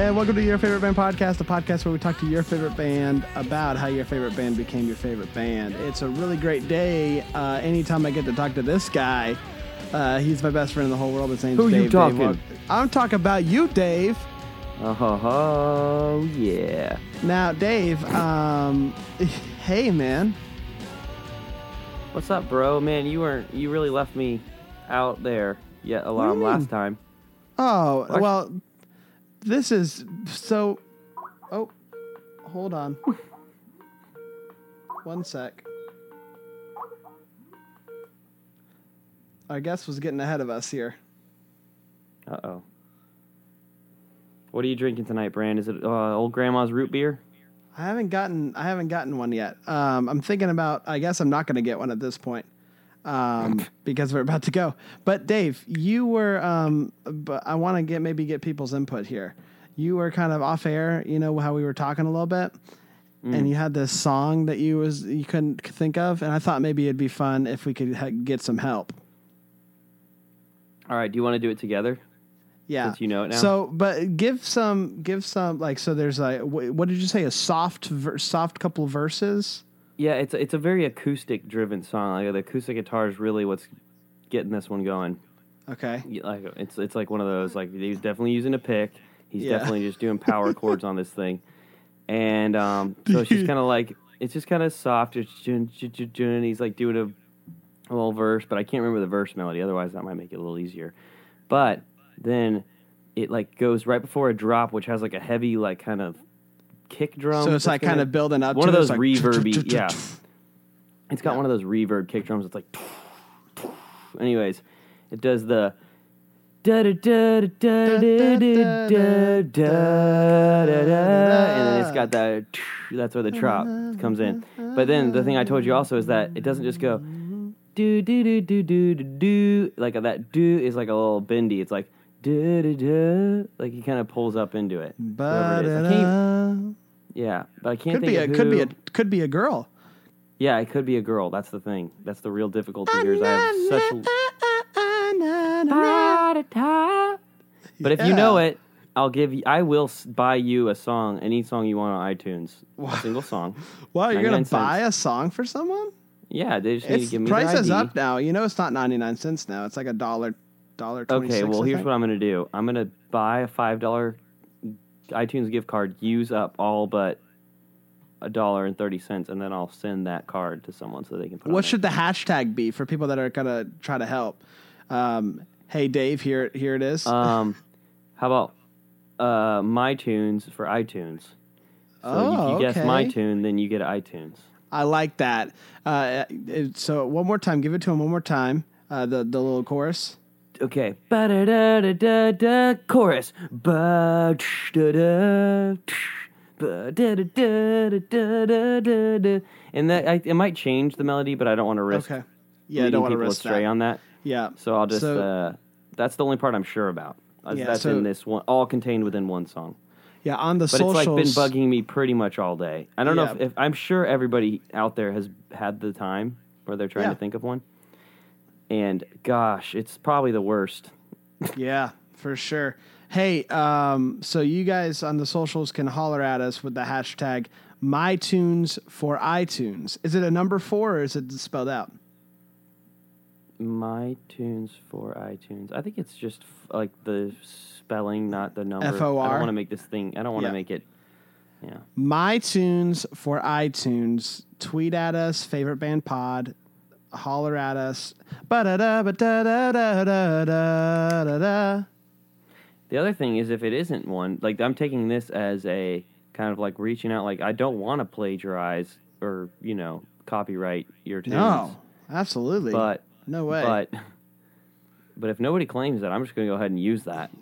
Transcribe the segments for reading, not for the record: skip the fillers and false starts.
and welcome to Your Favorite Band Podcast, a podcast where we talk to your favorite band about how your favorite band became your favorite band. It's a really great day anytime I get to talk to this guy. He's my best friend in the whole world. His name's Who Dave. you talking? Dave. I'm talking about you, Dave. Oh, yeah. Now, Dave, hey, man. What's up, bro? Man, you really left me out there yet alone last time. Oh, well, this is so... Oh, hold on. One sec. Our guest was getting ahead of us here. Uh-oh. What are you drinking tonight, Brand? Is it old grandma's root beer? I haven't gotten one yet. I'm thinking about, I guess I'm not going to get one at this point. Because we're about to go. But Dave, you were, but I want to get people's input here. You were kind of off air, you know, how we were talking a little bit, and you had this song that you couldn't think of, and I thought maybe it'd be fun if we could get some help. All right, do you want to do it together? Yeah. Since you know it now. So, but give some, like, so there's like, what did you say? A soft couple verses? Yeah, it's a very acoustic driven song. Like the acoustic guitar is really what's getting this one going. Okay. Like it's like one of those, like he's definitely using a pick. He's definitely just doing power chords on this thing. And so it's just kind of like, it's just kind of soft. And he's like doing a little verse, but I can't remember the verse melody. Otherwise, that might make it a little easier. But then it like goes right before a drop, which has like a heavy, like kind of kick drum. So it's like kind of building up one to of those like, reverby. Yeah. It's got one of those reverb kick drums. It's like, anyways, it does the da da da da da da da da, and then it's got that. That's where the drop comes in. But then the thing I told you also is that it doesn't just go do do do do do do do, like that do is like a little bendy. It's like do do do, like he kind of pulls up into it. Whoever it is. I can't, yeah, but I can't think of who. Could be a girl. Yeah, it could be a girl. That's the thing. That's the real difficulty here. Is I have such. But if you know it, I will buy you a song, any song you want on iTunes, a single song. Wow, you're gonna buy a song for someone? Yeah, they just need to give me price their is ID. up now. You know, it's not 99 cents now. It's like $1.26. Okay, well, here's what I'm gonna do. I'm gonna buy a $5 iTunes gift card, use up all but $1.30, and then I'll send that card to someone so they can put. What should the hashtag be for people that are gonna try to help? Hey Dave, here it is. How about my tunes for iTunes? So if you guess my tune, then you get iTunes. I like that. So one more time, give it to him one more time. The little chorus. Okay. Ba-da-da-da-da-da, chorus. Ba-da-da-da, ba-da-da-da-da-da-da. And that it might change the melody, but I don't want to risk. Okay. Yeah, I don't want to risk astray on that. Yeah. So I'll just. That's the only part I'm sure about. That's in this one, all contained within one song. Yeah, on the but socials. But it's like been bugging me pretty much all day. I don't know if I'm sure everybody out there has had the time where they're trying to think of one. And gosh, it's probably the worst. Yeah, for sure. Hey, so you guys on the socials can holler at us with the hashtag MyTunes for iTunes. Is it a number 4 or is it spelled out? MyTunes for iTunes. I think it's just like the spelling, not the number. FOR. I don't want to make this thing. I don't want to make it. Yeah. MyTunes for iTunes. Tweet at us, favorite band pod. Holler at us. Ba-da-da-ba-da-da-da-da-da-da. The other thing is, if it isn't one, like I'm taking this as a kind of like reaching out. Like I don't want to plagiarize or copyright your tunes. No, absolutely. But no way. But if nobody claims that, I'm just going to go ahead and use that.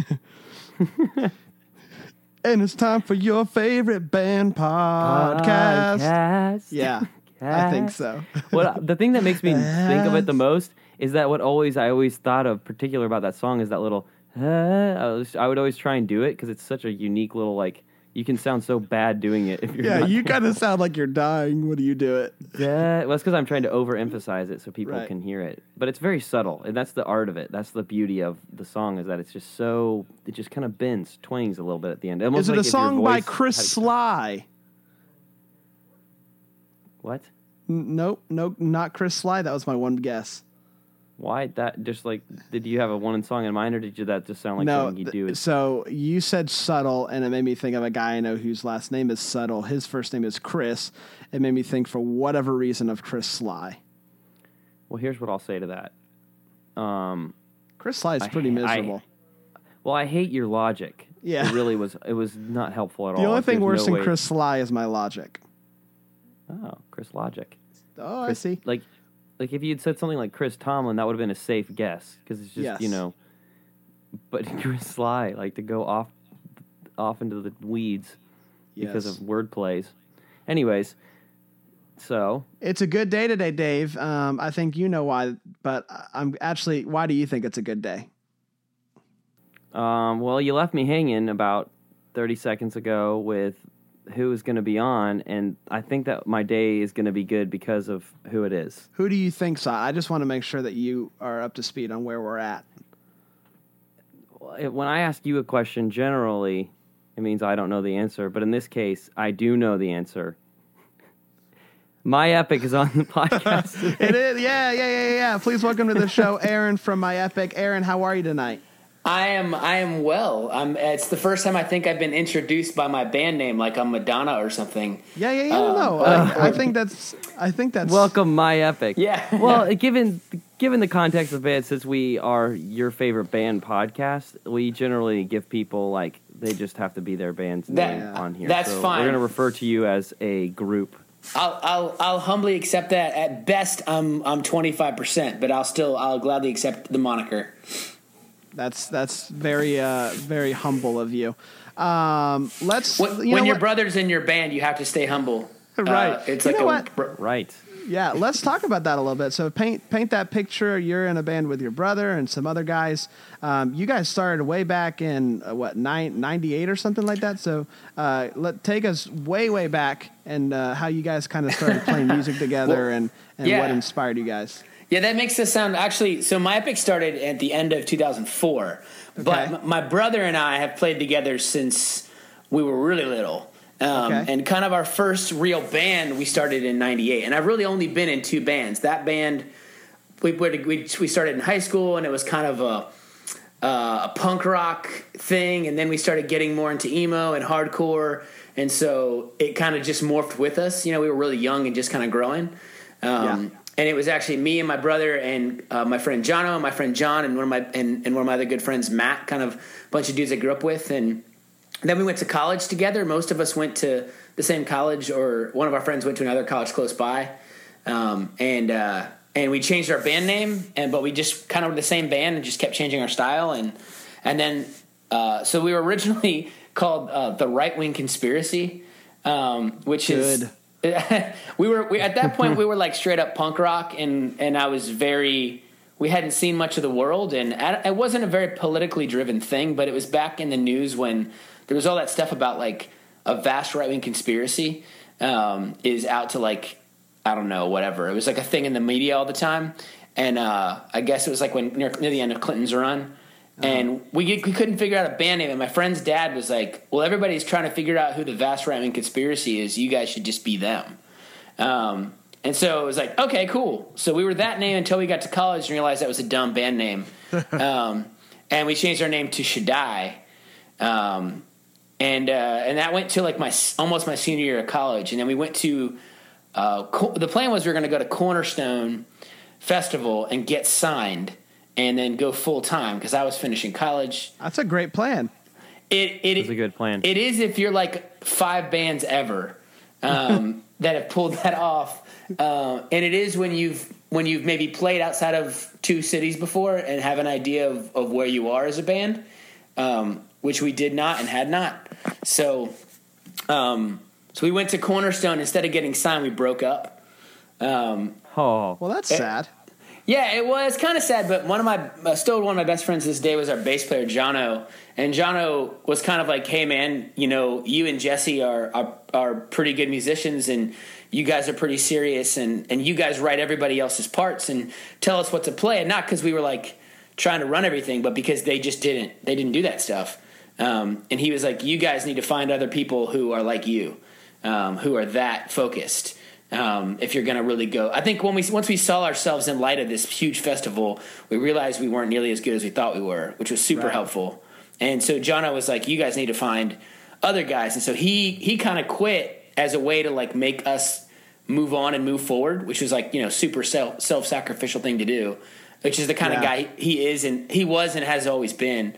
And it's time for your favorite band podcast. Yeah, I think so. The thing that makes me think of it the most is that I always thought of particular about that song is that little. I would always try and do it because it's such a unique little like You can sound so bad doing it if you're Yeah, not you careful. kind of sound like you're dying when you do it. Yeah, well, that's because I'm trying to overemphasize it so people Right. can hear it. But it's very subtle, and that's the art of it. That's the beauty of the song, is that it's just so, it just kind of bends, twangs a little bit at the end. Almost Is it like a if your song by voice Chris had- Sly? What? Nope, not Chris Sly. That was my one guess. Why that? Just like, did you have a one song in mind, or did you that just sound like No, something you do? so you said Subtle, and it made me think of a guy I know whose last name is Subtle. His first name is Chris. It made me think, for whatever reason, of Chris Sly. Well, here's what I'll say to that. Chris Sly is I- pretty miserable. Well, I hate your logic. Yeah. It really was. It was not helpful at all. The only thing There's worse no than way- Chris Sly is my logic. Oh, Chris Logic. Oh, Chris, I see. Like if you had said something like Chris Tomlin, that would have been a safe guess because it's just Yes. But Chris Sly, like to go off into the weeds because Yes. of word plays. Anyways, so It's a good day today, Dave. I think you know why, but why do you think it's a good day? well, you left me hanging about 30 seconds ago with who is going to be on, and I think that my day is going to be good because of who it is. Who do you think saw? I just want to make sure that you are up to speed on where we're at. When I ask you a question, generally, it means I don't know the answer. But in this case, I do know the answer. My Epic is on the podcast today. It is, yeah. Please welcome to the show, Aaron from My Epic. Aaron, how are you tonight? I am well. It's the first time I think I've been introduced by my band name, like I'm Madonna or something. Yeah. No, I think that's. Welcome, My Epic. Yeah. Well, given the context of it, since we are your favorite band podcast, we generally give people like they just have to be their band's name on here. That's so fine. We're going to refer to you as a group. I'll humbly accept that. At best, I'm 25%, but I'll gladly accept the moniker. That's very very humble of you. Let's When your brother's in your band, you have to stay humble. Right. It's You like know what? Right. Yeah, let's talk about that a little bit. So paint that picture. You're in a band with your brother and some other guys. You guys started way back in 98 or something like that. So take us way back and how you guys kind of started playing music together and yeah. what inspired you guys. Yeah, that makes this sound actually. So My Epic started at the end of 2004, but my brother and I have played together since we were really little. And kind of our first real band we started in 98, and I've really only been in two bands. That band we started in high school, and it was kind of a punk rock thing, and then we started getting more into emo and hardcore, and so it kind of just morphed with us. We were really young and just kind of growing. And it was actually me and my brother and my friend Jono and my friend John and one of my other good friends Matt, kind of a bunch of dudes I grew up with. And then we went to college together. Most of us went to the same college, or one of our friends went to another college close by. And we changed our band name, but we just kind of were the same band and just kept changing our style. And then so we were originally called the Right Wing Conspiracy, which Good. is. we at that point we were like straight up punk rock, and I was we hadn't seen much of the world, and it wasn't a very politically driven thing, but it was back in the news when there was all that stuff about like a vast right wing conspiracy is out to like, I don't know, whatever. It was like a thing in the media all the time, and I guess it was like when near the end of Clinton's run. And we couldn't figure out a band name, and my friend's dad was like, well, everybody's trying to figure out who the Vast Right Wing Conspiracy is. You guys should just be them. And so it was like, okay, cool. So we were that name until we got to college and realized that was a dumb band name. And we changed our name to Shaddai. And that went to like almost my senior year of college. And then we went to the plan was we were going to go to Cornerstone Festival and get signed, and then go full time because I was finishing college. That's a great plan. It's a good plan. It is if you're like 5 bands ever that have pulled that off, and it is when you've maybe played outside of 2 cities before and have an idea of where you are as a band, which we did not and had not. So we went to Cornerstone. Instead of getting signed, we broke up. Oh, Well, that's sad. Yeah, it was kind of sad, but one of my best friends this day was our bass player, Jono. And Jono was kind of like, hey, man, you and Jesse are pretty good musicians, and you guys are pretty serious, and you guys write everybody else's parts and tell us what to play. And not because we were like trying to run everything, but because they didn't do that stuff. And he was like, you guys need to find other people who are like you, who are that focused. If you're going to really go, I think once we saw ourselves in light of this huge festival, we realized we weren't nearly as good as we thought we were, which was super helpful. And so Jono was like, you guys need to find other guys. And so he kind of quit as a way to like make us move on and move forward, which was like, super self-sacrificial thing to do, which is the kind of guy he is, and he was and has always been.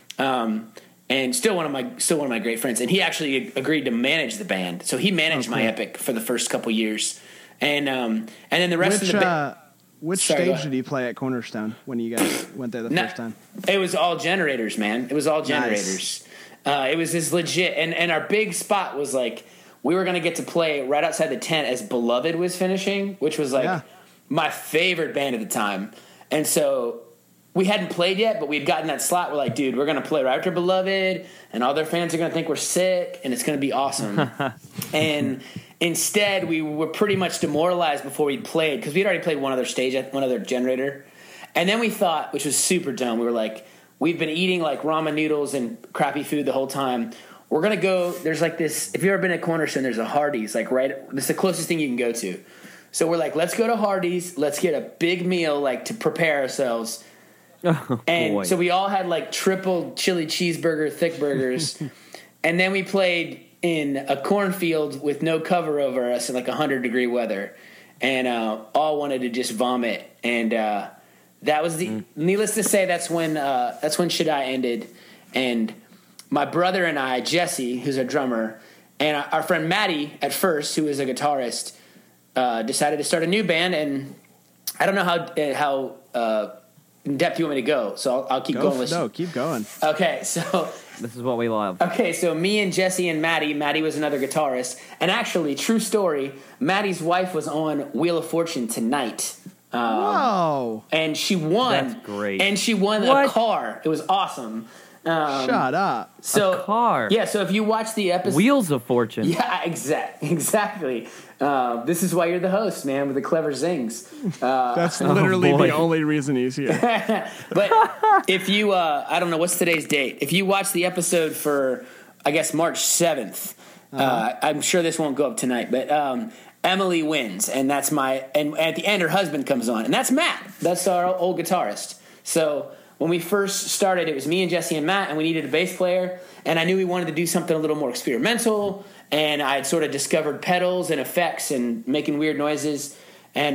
And still one of my great friends. And he actually agreed to manage the band. So he managed my Epic for the first couple years. And then the rest of the band. Which stage did you play at Cornerstone when you guys went there the first time? It was all generators, man. It was all generators. Nice. It was this legit. And our big spot was like, we were going to get to play right outside the tent as Beloved was finishing, which was like my favorite band at the time. And so we hadn't played yet, but we'd gotten that slot. We're like, dude, we're going to play right after Beloved, and all their fans are going to think we're sick, and it's going to be awesome. And instead, we were pretty much demoralized before we played, because we'd already played one other stage at one other generator. And then we thought, which was super dumb, we were like, we've been eating like ramen noodles and crappy food the whole time. We're going to go, there's like this, if you've ever been at Cornerstone, there's a Hardee's, like it's the closest thing you can go to. So we're like, let's go to Hardee's, let's get a big meal, like to prepare ourselves. So we all had like triple chili cheeseburger, thick burgers. And then we played in a cornfield with no cover over us in like 100-degree weather. And all wanted to just vomit. And that was needless to say, that's when Shaddai ended. And my brother and I, Jesse, who's a drummer, and our friend Maddie at first, who was a guitarist, decided to start a new band. And I don't know how in depth you want me to go, so I'll keep going. No, keep going. Okay, so this is what we love. Okay, so me and Jesse and Maddie was another guitarist, and actually, true story, Maddie's wife was on Wheel of Fortune tonight. Whoa! And she won. That's great. And she won a car. It was awesome. Shut up. So, a car. Yeah, so if you watch the episode... Wheels of Fortune. Yeah, exactly. This is why you're the host, man, with the clever zings. That's literally the only reason he's here. But if you... I don't know, what's today's date? If you watch the episode for, I guess, March 7th, I'm sure this won't go up tonight, but Emily wins, and that's and at the end, her husband comes on, and that's Matt. That's our old guitarist. So... when we first started, it was me and Jesse and Matt, and we needed a bass player. And I knew we wanted to do something a little more experimental. And I had sort of discovered pedals and effects and making weird noises. And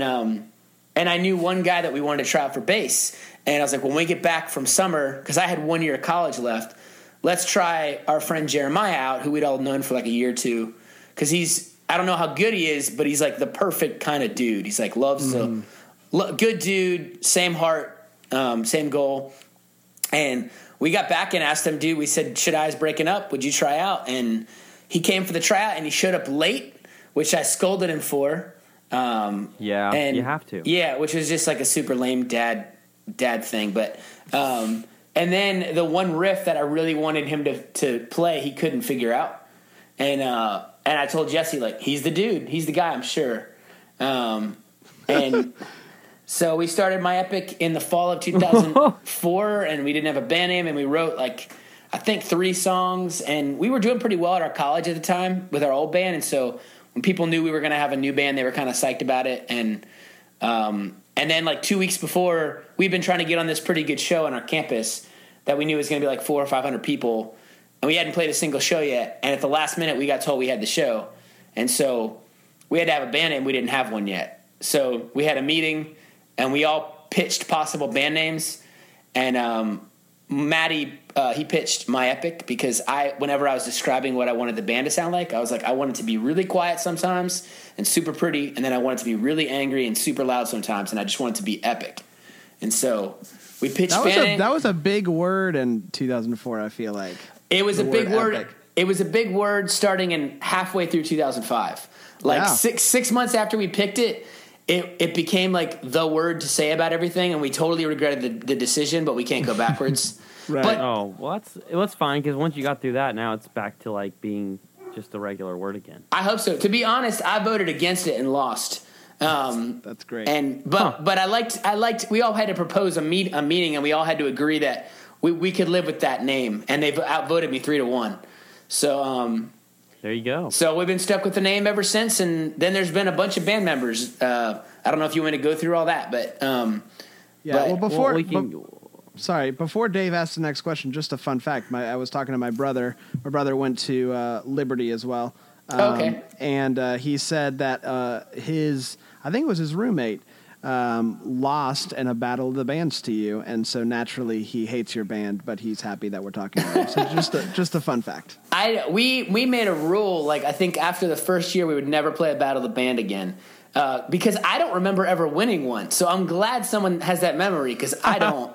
I knew one guy that we wanted to try out for bass. And I was like, when we get back from summer, because I had 1 year of college left, let's try our friend Jeremiah out, who we'd all known for like a year or two. Because I don't know how good he is, but he's like the perfect kind of dude. He's like good dude, same heart. Same goal. And we got back and asked him, dude, we said, Shaddai's breaking up. Would you try out? And he came for the tryout, and he showed up late, which I scolded him for. And you have to. Yeah, which was just like a super lame dad thing. But and then the one riff that I really wanted him to play, he couldn't figure out. And I told Jesse, like, he's the dude. He's the guy, I'm sure. And... so we started My Epic in the fall of 2004, and we didn't have a band name, and we wrote, like, I think 3 songs, and we were doing pretty well at our college at the time with our old band, and so when people knew we were going to have a new band, they were kind of psyched about it, and then, like, 2 weeks before, we'd been trying to get on this pretty good show on our campus that we knew was going to be, like, 400 or 500 people, and we hadn't played a single show yet, and at the last minute, we got told we had the show, and so we had to have a band name. We didn't have one yet, so we had a meeting, and we all pitched possible band names. And Maddie, he pitched My Epic because whenever I was describing what I wanted the band to sound like, I was like, I want it to be really quiet sometimes and super pretty, and then I want it to be really angry and super loud sometimes, and I just want it to be epic. And so we pitched that was a big word in 2004, I feel like. It was a big word. Epic. It was a big word starting in halfway through 2005. Like 6 months after we picked it, it became like the word to say about everything, and we totally regretted the decision, but we can't go backwards. Right. But, well, that's fine, because once you got through that, now it's back to like being just a regular word again. I hope so. To be honest, I voted against it and lost. That's great. But I liked. We all had to propose a meeting, and we all had to agree that we could live with that name, and they've outvoted me 3-1. So there you go. So we've been stuck with the name ever since, and then there's been a bunch of band members. I don't know if you want to go through all that, but before Dave asks the next question, just a fun fact. I was talking to my brother. My brother went to Liberty as well. Okay. And he said that I think it was his roommate, lost in a battle of the bands to you, and so naturally he hates your band, but he's happy that we're talking about him. So just a fun fact. We made a rule, like I think after the first year we would never play a battle of the band again. Because I don't remember ever winning one. So I'm glad someone has that memory, because I don't.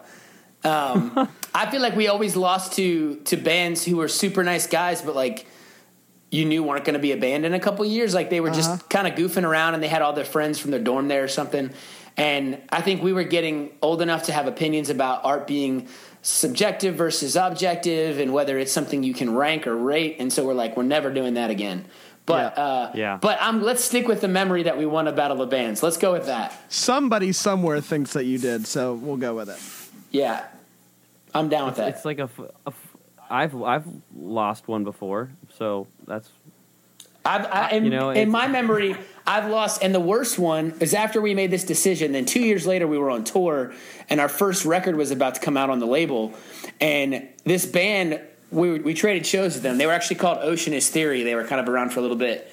I feel like we always lost to bands who were super nice guys, but like you knew weren't going to be a band in a couple of years. Like they were just kind of goofing around, and they had all their friends from their dorm there or something. And I think we were getting old enough to have opinions about art being subjective versus objective, and whether it's something you can rank or rate. And so we're like, we're never doing that again. But let's stick with the memory that we won a battle of bands. Let's go with that. Somebody somewhere thinks that you did, so we'll go with it. Yeah, I'm down with that. It's like I've lost one before, so that's. In my memory, I've lost, and the worst one is after we made this decision. Then 2 years later, we were on tour, and our first record was about to come out on the label, and this band. We traded shows with them. They were actually called Oceanist Theory. They were kind of around for a little bit.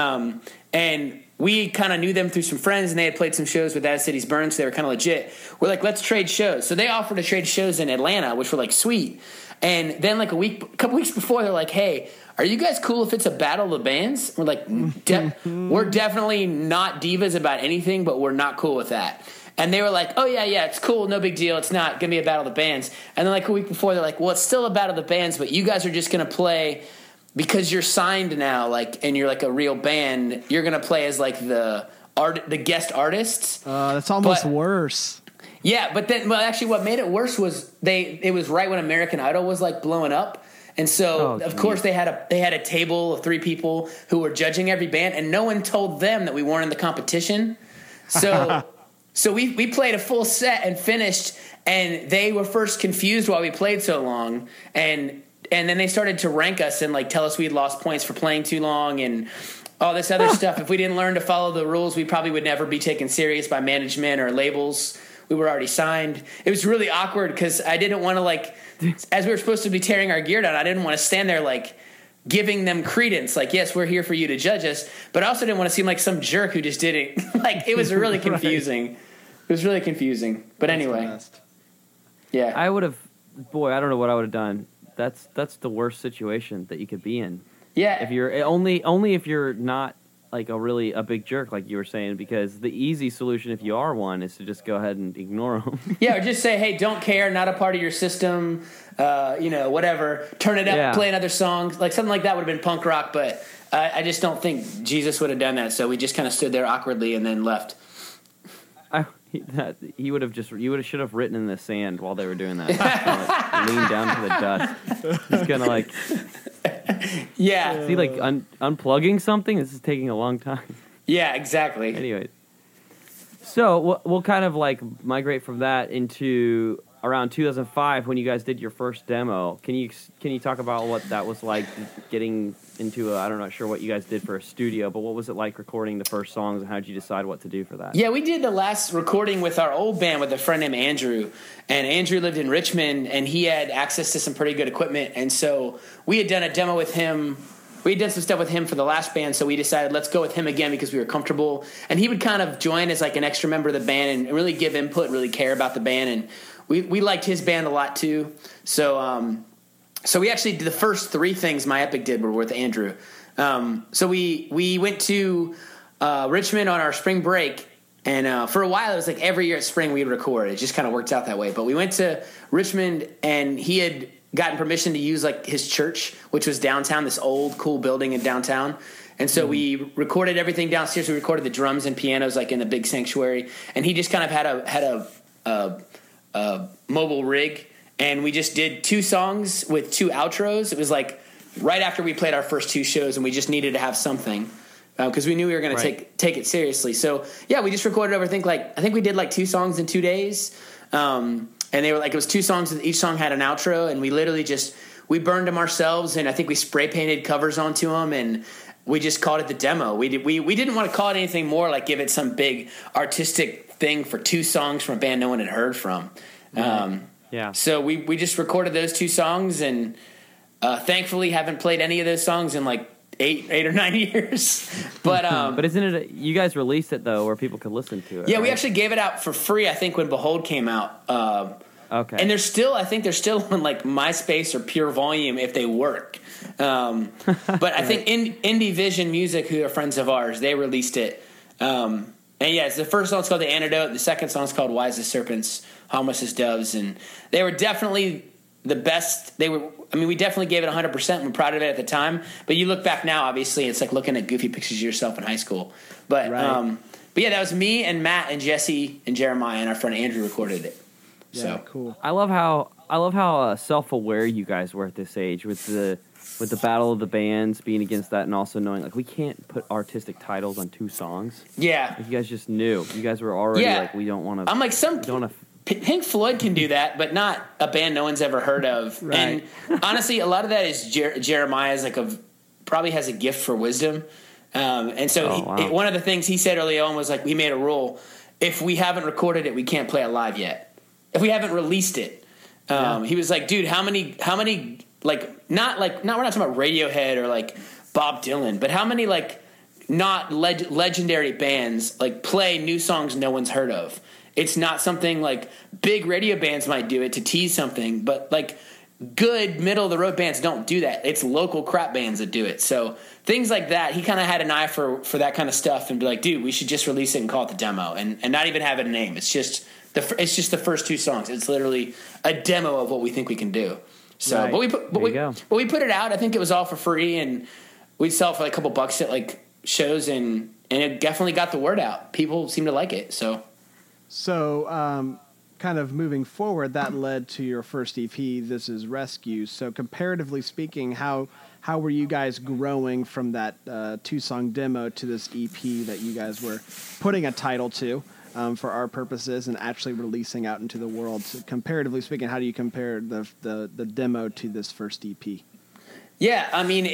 And we kind of knew them through some friends, and they had played some shows with As Cities Burn, so they were kind of legit. We're like, let's trade shows. So they offered to trade shows in Atlanta, which were like, sweet. And then like a couple weeks before, they're like, hey, are you guys cool if it's a battle of bands? We're like, we're definitely not divas about anything, but we're not cool with that. And they were like, oh, yeah, it's cool, no big deal. It's not going to be a battle of the bands. And then like a week before, they're like, well, it's still a battle of the bands, but you guys are just going to play because you're signed now, like, and you're like a real band. You're going to play as like the guest artists. That's almost worse. Yeah, but then, well, actually what made it worse was it was right when American Idol was like blowing up. And so, of course, they had a table of 3 people who were judging every band, and no one told them that we weren't in the competition. So... So we played a full set and finished, and they were first confused why we played so long, and then they started to rank us and like tell us we'd lost points for playing too long and all this other stuff. If we didn't learn to follow the rules, we probably would never be taken serious by management or labels. We were already signed. It was really awkward because I didn't want to like, as we were supposed to be tearing our gear down, I didn't want to stand there like giving them credence, like, yes, we're here for you to judge us, but I also didn't want to seem like some jerk who just did it. Like, it was really confusing. Right. It was really confusing. But anyway. Yeah. I would have, I don't know what I would have done. That's the worst situation that you could be in. Yeah. If you're only if you're not like a big jerk, like you were saying, because the easy solution, if you are one, is to just go ahead and ignore them. Yeah, or just say, hey, don't care, not a part of your system, whatever. Turn it up, play another song. Like something like that would have been punk rock, but I just don't think Jesus would have done that. So we just kind of stood there awkwardly and then left. You should have written in the sand while they were doing that. Like, lean down to the dust. Just kind of like, yeah. Is he like unplugging something? This is taking a long time. Yeah, exactly. Anyway, so we'll kind of like migrate from that into around 2005 when you guys did your first demo. Can you talk about what that was like, getting into I'm not sure what you guys did for a studio, but what was it like recording the first songs, and how did you decide what to do for that? Yeah, we did the last recording with our old band with a friend named Andrew, and Andrew lived in Richmond, and he had access to some pretty good equipment, and so we had done a demo with him. We had done some stuff with him for the last band, so we decided let's go with him again because we were comfortable, and he would kind of join as like an extra member of the band and really give input, really care about the band, and we liked his band a lot too. So we actually did the first 3 things My Epic did were with Andrew. So we went to Richmond on our spring break, and for a while it was like every year at spring we'd record. It just kind of worked out that way. But we went to Richmond, and he had gotten permission to use like his church, which was downtown, this old cool building in downtown. And so we recorded everything downstairs. We recorded the drums and pianos like in the big sanctuary, and he just kind of had a mobile rig, and we just did 2 songs with 2 outros. It was like right after we played our first 2 shows, and we just needed to have something because we knew we were going to take it seriously. So yeah, we just recorded over. I think we did like 2 songs in 2 days, and they were like it was 2 songs, and each song had an outro, and we literally we burned them ourselves, and I think we spray painted covers onto them, and we just called it the demo. We didn't want to call it anything more, like give it some big artistic thing for 2 songs from a band no one had heard from. So we just recorded those 2 songs, and thankfully haven't played any of those songs in like 8 or 9 years. But isn't it? You guys released it though, where people could listen to it. Yeah, right? we actually gave it out for free. I think when Behold came out. Okay. And I think they're still on like MySpace or Pure Volume if they work. But I think Indie Vision Music, who are friends of ours, they released it. And yeah, the first song's called The Antidote. The second song's called Wise as Serpents, Harmless as Doves. And they were definitely the best. We definitely gave it 100%. We're proud of it at the time. But you look back now, obviously, it's like looking at goofy pictures of yourself in high school. But yeah, that was me and Matt and Jesse and Jeremiah, and our friend Andrew recorded it. Yeah, so cool. I love how self-aware you guys were at this age with the battle of the bands, being against that, and also knowing like we can't put artistic titles on 2 songs. Yeah, like, you guys just knew. You guys were already like, we don't want to. I'm like Pink Floyd can do that, but not a band no one's ever heard of. Right. And honestly, a lot of that is Jeremiah's probably has a gift for wisdom. And so one of the things he said early on was like, we made a rule: if we haven't recorded it, we can't play it live yet. If we haven't released it, he was like, dude, how many like not we're not talking about Radiohead or like Bob Dylan, but how many like not legendary bands like play new songs no one's heard of? It's not something like big radio bands might do it to tease something, but like good middle of the road bands don't do that. It's local crap bands that do it. So things like that, he kind of had an eye for that kind of stuff and be like, dude, we should just release it and call it the demo and not even have it a name. It's just the first 2 songs. It's literally a demo of what we think we can do. So, right. but we put it out. I think it was all for free, and we'd sell it for like a couple bucks at like shows, and it definitely got the word out. People seem to like it. So kind of moving forward, that led to your first EP, This Is Rescue. So comparatively speaking, how were you guys growing from that 2-song demo to this EP that you guys were putting a title to? For our purposes and actually releasing out into the world. So comparatively speaking, how do you compare the demo to this first EP? Yeah, I mean,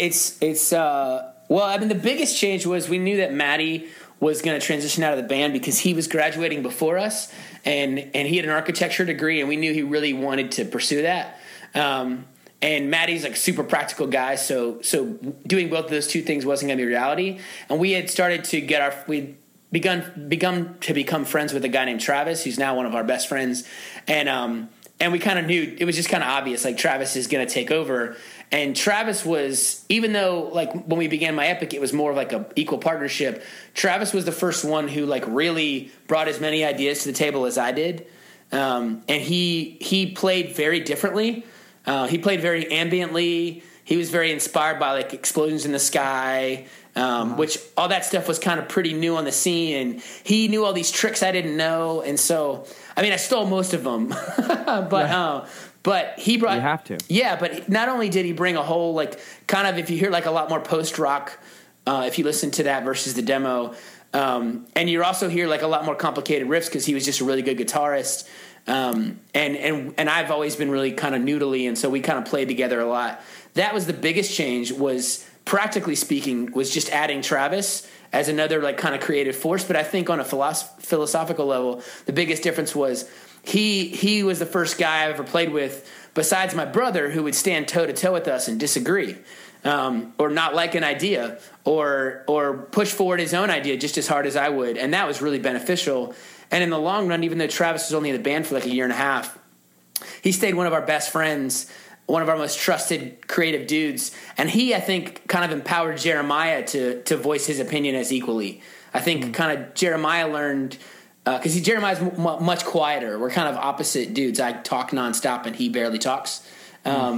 the biggest change was we knew that Maddie was going to transition out of the band because he was graduating before us, and he had an architecture degree, and we knew he really wanted to pursue that. And Maddie's like a super practical guy, so doing both of those 2 things wasn't going to be reality. And we had started to we'd begun to become friends with a guy named Travis, who's now one of our best friends, and we kind of knew it was just kind of obvious, like Travis is going to take over. And Travis was, even though like when we began My Epic, it was more of like a equal partnership. Travis was the first one who like really brought as many ideas to the table as I did, and he played very differently. He played very ambiently. He was very inspired by like explosions in the sky. Which all that stuff was kind of pretty new on the scene, and he knew all these tricks I didn't know, and so I stole most of them, but he brought. You have to, yeah. But not only did he bring a whole like kind of, if you hear like a lot more post rock, if you listen to that versus the demo, and you also hear like a lot more complicated riffs because he was just a really good guitarist, and I've always been really kind of noodly, and so we kind of played together a lot. That was the biggest change. Was practically speaking, was just adding Travis as another like kind of creative force. But I think on a philosophical level, the biggest difference was he was the first guy I ever played with, besides my brother, who would stand toe to toe with us and disagree, or not like an idea, or push forward his own idea just as hard as I would, and that was really beneficial. And in the long run, even though Travis was only in the band for like a year and a half, he stayed one of our best friends, one of our most trusted creative dudes. And he, I think, kind of empowered Jeremiah to voice his opinion as equally. I think kind of Jeremiah learned, because Jeremiah's much quieter. We're kind of opposite dudes. I talk nonstop and he barely talks.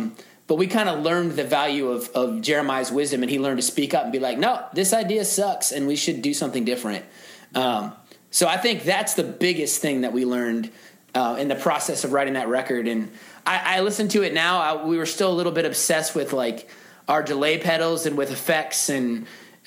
but we kind of learned the value of Jeremiah's wisdom, and he learned to speak up and be like, no, this idea sucks and we should do something different. So I think that's the biggest thing that we learned in the process of writing that record. And I listen to it now. We were still a little bit obsessed with like our delay pedals and with effects, and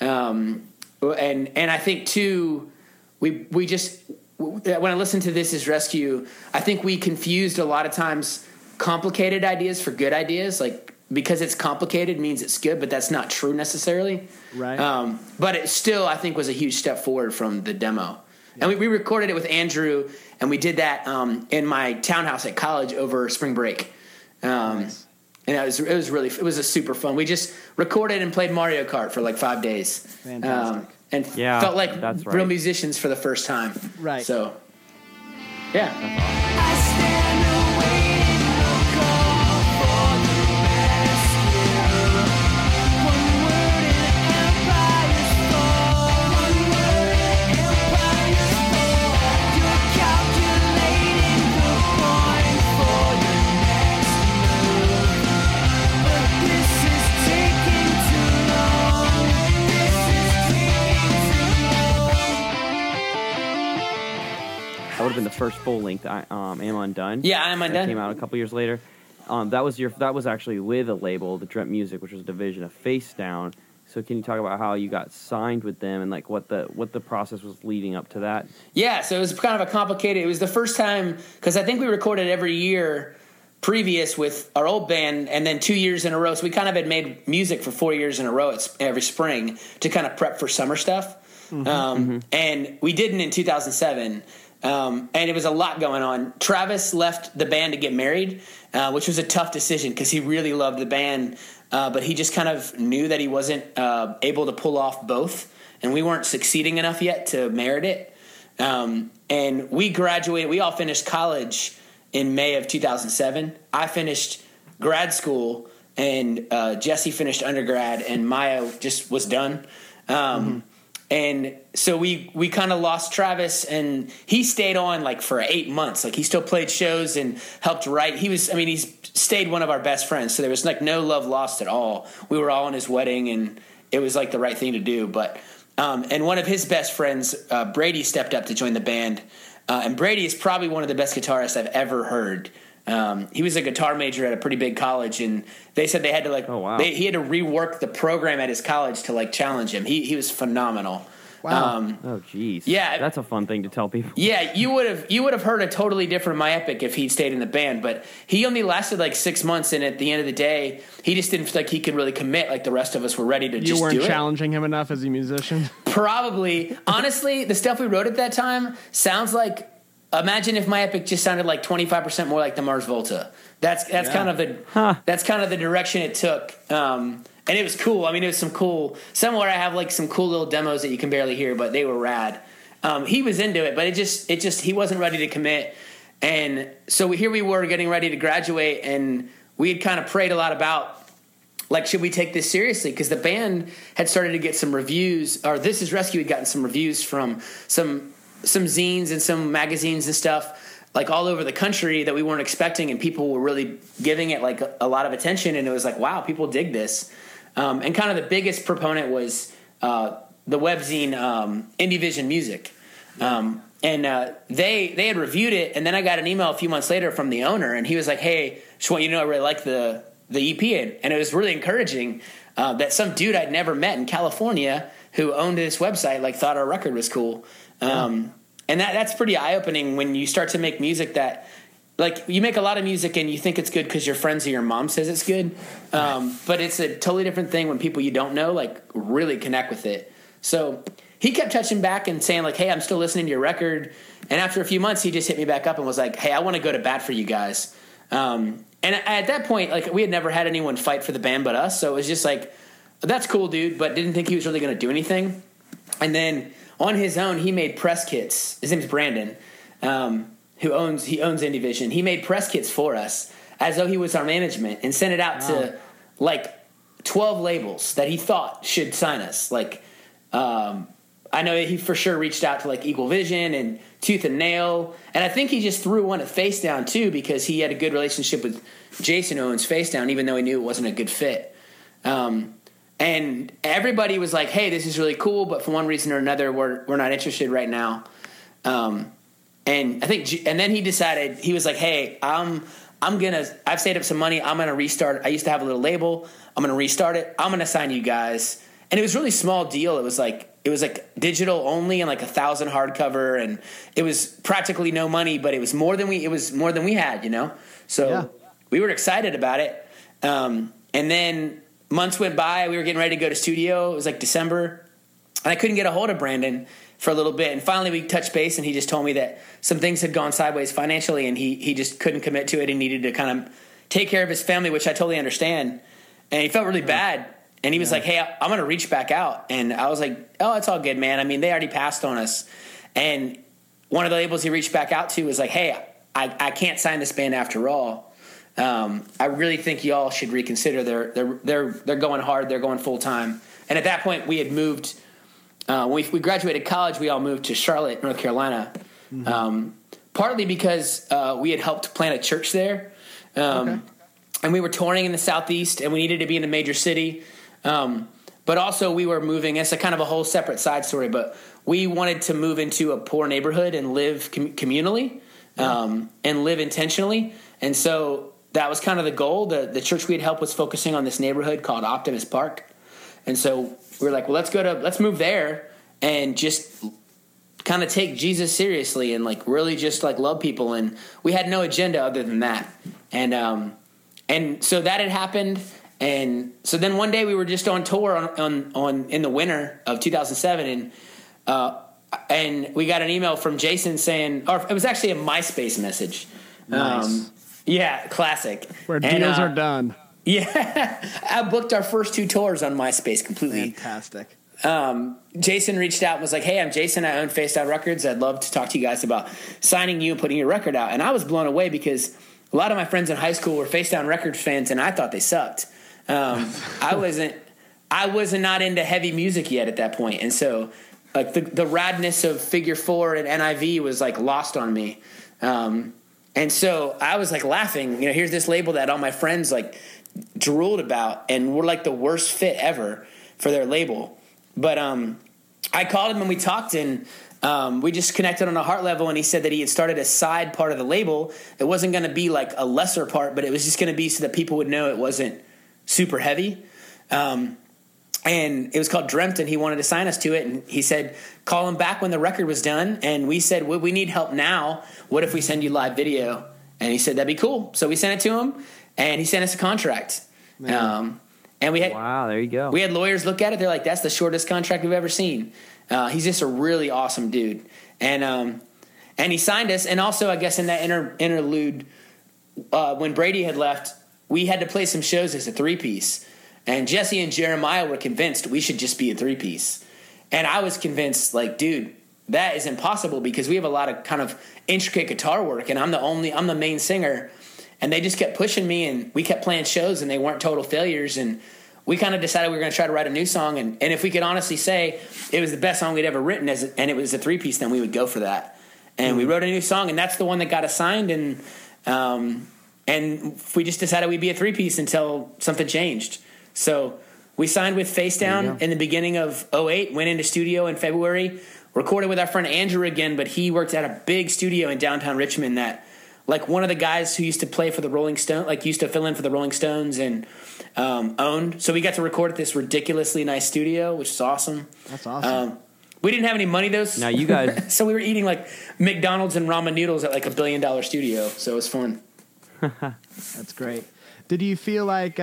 I think too, we just, when I listen to This Is Rescue, I think we confused a lot of times complicated ideas for good ideas. Like, because it's complicated means it's good, but that's not true necessarily. Right. But it still, I think, was a huge step forward from the demo. Yeah. And we recorded it with Andrew, and we did that in my townhouse at college over spring break. Nice. And it was a super fun. We just recorded and played Mario Kart for like 5 days. Fantastic. And felt like real musicians for the first time. Right. So, yeah. I stand awaiting the call for the rescue. One word and empire's fall. One word and empire's fall. You're calculating the point for your next move. But this is taking too long. This is taking too long. That would have been the first full length. Am Undone. Yeah, I'm Undone. That came out a couple years later. That was actually with a label, the Dreamt Music, which was a division of Face Down. So can you talk about how you got signed with them and like what the process was leading up to that? Yeah, so it was kind of a complicated. It was the first time, because I think we recorded every year previous with our old band, and then 2 years in a row. So we kind of had made music for 4 years in a row every spring to kind of prep for summer stuff. And we didn't in 2007. And it was a lot going on. Travis left the band to get married, which was a tough decision because he really loved the band, but he just kind of knew that he wasn't able to pull off both, and we weren't succeeding enough yet to merit it. And we graduated. We all finished college in May of 2007. I finished grad school, and Jesse finished undergrad, and Maya just was done. And so we kind of lost Travis, and he stayed on like for 8 months. Like he still played shows and helped write. He's stayed one of our best friends. So there was like no love lost at all. We were all in his wedding, and it was like the right thing to do. But, and one of his best friends, Brady, stepped up to join the band. And Brady is probably one of the best guitarists I've ever heard. He was a guitar major at a pretty big college, and they said they had to like, he had to rework the program at his college to like challenge him. He was phenomenal. Wow. Oh, geez. Yeah. That's a fun thing to tell people. Yeah, you would have heard a totally different My Epic if he'd stayed in the band, but he only lasted like 6 months, and at the end of the day, he just didn't feel like he could really commit like the rest of us were ready to just do it. You weren't challenging him enough as a musician? Probably. Honestly, the stuff we wrote at that time sounds like, imagine if My Epic just sounded like 25% more like the Mars Volta. That's kind of the direction it took. And it was cool. I mean, it was somewhere I have like some cool little demos that you can barely hear, but they were rad. He was into it, but he wasn't ready to commit. And so here we were getting ready to graduate, and we had kind of prayed a lot about, like, should we take this seriously? Because the band had started to get some reviews, or This Is Rescue had gotten some reviews from some zines and some magazines and stuff, like all over the country that we weren't expecting, and people were really giving it like a lot of attention, and it was like, wow, people dig this. And kind of the biggest proponent was the webzine Indie Vision Music. And they had reviewed it, and then I got an email a few months later from the owner, and he was like, hey, just want you to know I really like the EP. And it was really encouraging that some dude I'd never met in California who owned this website like thought our record was cool. And that's pretty eye-opening when you start to make music that, like, you make a lot of music and you think it's good because your friends or your mom says it's good. But it's a totally different thing when people you don't know, like, really connect with it. So he kept touching back and saying, like, hey, I'm still listening to your record. And after a few months, he just hit me back up and was like, hey, I want to go to bat for you guys. And at that point, like, we had never had anyone fight for the band but us. So it was just like, that's cool, dude, but didn't think he was really going to do anything. And then on his own, he made press kits. His name's Brandon, he owns Indie Vision. He made press kits for us as though he was our management and sent it out to like 12 labels that he thought should sign us. Like, I I know he for sure reached out to like Equal Vision and Tooth and Nail, and I think he just threw one at Face Down too because he had a good relationship with Jason Owens Face Down, even though he knew it wasn't a good fit. And everybody was like, "Hey, this is really cool," but for one reason or another, we're not interested right now. And I think, and then he decided, he was like, "Hey, I've saved up some money. I'm gonna restart. I used to have a little label. I'm gonna restart it. I'm gonna sign you guys." And it was a really small deal. It was like digital only and like 1,000 hardcover, and it was practically no money, but it was more than we had, you know. So we were excited about it. And then months went by. We were getting ready to go to studio. It was like December, and I couldn't get a hold of Brandon for a little bit. And finally, we touched base, and he just told me that some things had gone sideways financially, and he just couldn't commit to it. He needed to kind of take care of his family, which I totally understand. And he felt really bad. And he was like, "Hey, I'm going to reach back out." And I was like, "Oh, it's all good, man. I mean, they already passed on us." And one of the labels he reached back out to was like, "Hey, I can't sign this band after all. I really think y'all should reconsider. They're going hard. They're going full time." And at that point, we had moved. When we graduated college, we all moved to Charlotte, North Carolina. Partly because we had helped plant a church there, and we were touring in the Southeast, and we needed to be in a major city. But also we were moving. It's a kind of a whole separate side story, but we wanted to move into a poor neighborhood and live communally, and live intentionally. And so that was kind of the goal. The church we had helped was focusing on this neighborhood called Optimus Park. And so we were like, well, let's move there and just kind of take Jesus seriously and like really just like love people. And we had no agenda other than that. And so that had happened. And so then one day we were just on tour on in the winter of 2007, and we got an email from Jason saying, or it was actually a MySpace message. Nice. Yeah, classic. Where deals are done. Yeah, I booked our first 2 tours on MySpace completely. Fantastic. Jason reached out and was like, "Hey, I'm Jason. I own Face Down Records. I'd love to talk to you guys about signing you and putting your record out." And I was blown away because a lot of my friends in high school were Face Down Records fans, and I thought they sucked. I was not into heavy music yet at that point, and so like the radness of Figure 4 and NIV was like lost on me. And so I was like laughing, you know, here's this label that all my friends like drooled about, and we're like the worst fit ever for their label. But I called him and we talked, and we just connected on a heart level, and he said that he had started a side part of the label. It wasn't going to be like a lesser part, but it was just going to be so that people would know it wasn't super heavy. And it was called Dreamt, and he wanted to sign us to it. And he said, call him back when the record was done. And we said, well, we need help now. What if we send you live video? And he said, that'd be cool. So we sent it to him, and he sent us a contract. And we had, wow, there you go. We had lawyers look at it. They're like, that's the shortest contract we've ever seen. He's just a really awesome dude. And he signed us. And also, I guess in that interlude, when Brady had left, we had to play some shows as a 3-piece. And Jesse and Jeremiah were convinced we should just be a 3-piece. And I was convinced, like, dude, that is impossible because we have a lot of kind of intricate guitar work, and I'm the main singer. And they just kept pushing me, and we kept playing shows, and they weren't total failures. And we kind of decided we were going to try to write a new song. And if we could honestly say it was the best song we'd ever written and it was a 3-piece, then we would go for that. And we wrote a new song, and that's the one that got us signed. And we just decided we'd be a 3-piece until something changed. So we signed with Face Down in the beginning of 2008, went into studio in February, recorded with our friend Andrew again, but he worked at a big studio in downtown Richmond that, like, one of the guys who used to play for the Rolling Stones, like, used to fill in for the Rolling Stones and owned. So we got to record at this ridiculously nice studio, which is awesome. That's awesome. We didn't have any money, though. Now you guys... So we were eating, like, McDonald's and ramen noodles at, like, $1 billion studio. So it was fun. That's great. Did you feel like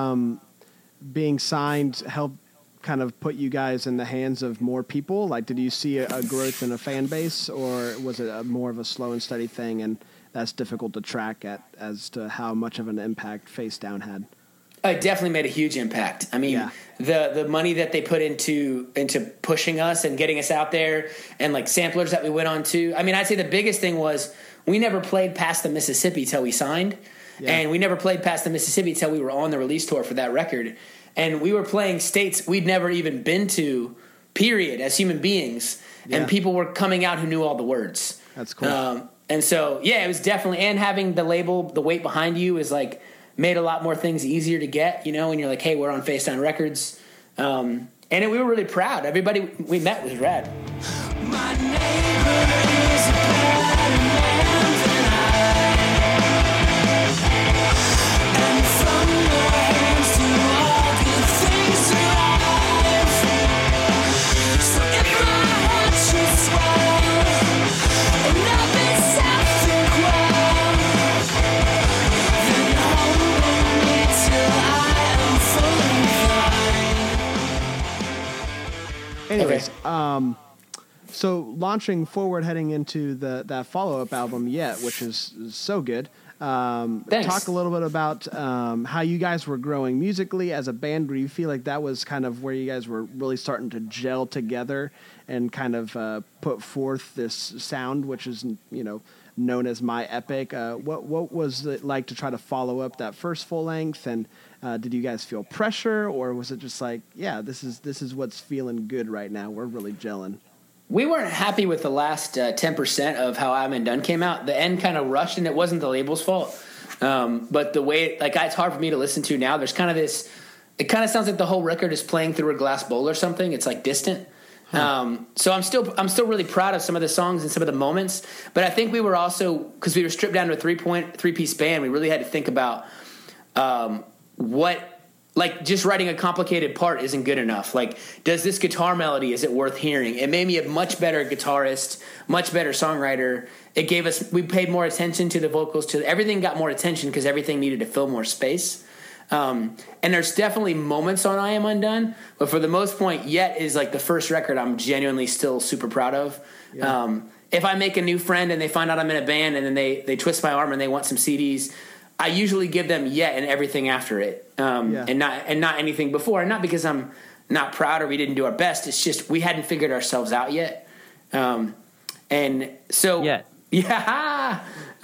being signed helped kind of put you guys in the hands of more people? Like, did you see a growth in a fan base, or was it more of a slow and steady thing, and that's difficult to track as to how much of an impact Face Down had? It definitely made a huge impact. I mean, the money that they put into pushing us and getting us out there, and like samplers that we went on to. I mean, I'd say the biggest thing was we never played past the Mississippi till we signed. Yeah. And we never played past the Mississippi till we were on the release tour for that record. And we were playing states we'd never even been to period, as human beings, and people were coming out who knew all the words. That's cool. And so, yeah, it was definitely, and having the label, the weight behind you is like made a lot more things easier to get, you know, when you're like, hey, we're on FaceTime Records. And we were really proud. Everybody we met was rad. My neighbor is a better man than I. And from your hands to all good things to life. So if my heart should swell and nothing sounds to quell, then hold me till I am fully thine. Anyways, so launching forward, heading into that follow-up album, which is so good. Thanks. Talk a little bit about how you guys were growing musically as a band. Do you feel like that was kind of where you guys were really starting to gel together and kind of put forth this sound, which is, you know, known as My Epic? What was it like to try to follow up that first full length? And did you guys feel pressure, or was it just like, yeah, this is what's feeling good right now? We're really gelling. We weren't happy with the last 10% of how I'm Undone came out. The end kind of rushed, and it wasn't the label's fault. But the way, like, it's hard for me to listen to now. There's kind of this, it kind of sounds like the whole record is playing through a glass bowl or something. It's like distant. So I'm still really proud of some of the songs and some of the moments. But I think we were also, because we were stripped down to a three-piece band, we really had to think about what. Like, just writing a complicated part isn't good enough. Like, does this guitar melody, is it worth hearing? It made me a much better guitarist, much better songwriter. It gave us, we paid more attention to the vocals, to everything got more attention because everything needed to fill more space. And there's definitely moments on I Am Undone, but for the most point, Yet is like the first record I'm genuinely still super proud of. Yeah. If I make a new friend and they find out I'm in a band and then they twist my arm and they want some CDs, I usually give them Yet and everything after it, and not anything before. And not because I'm not proud or we didn't do our best. It's just we hadn't figured ourselves out yet. And so Yet. Yeah.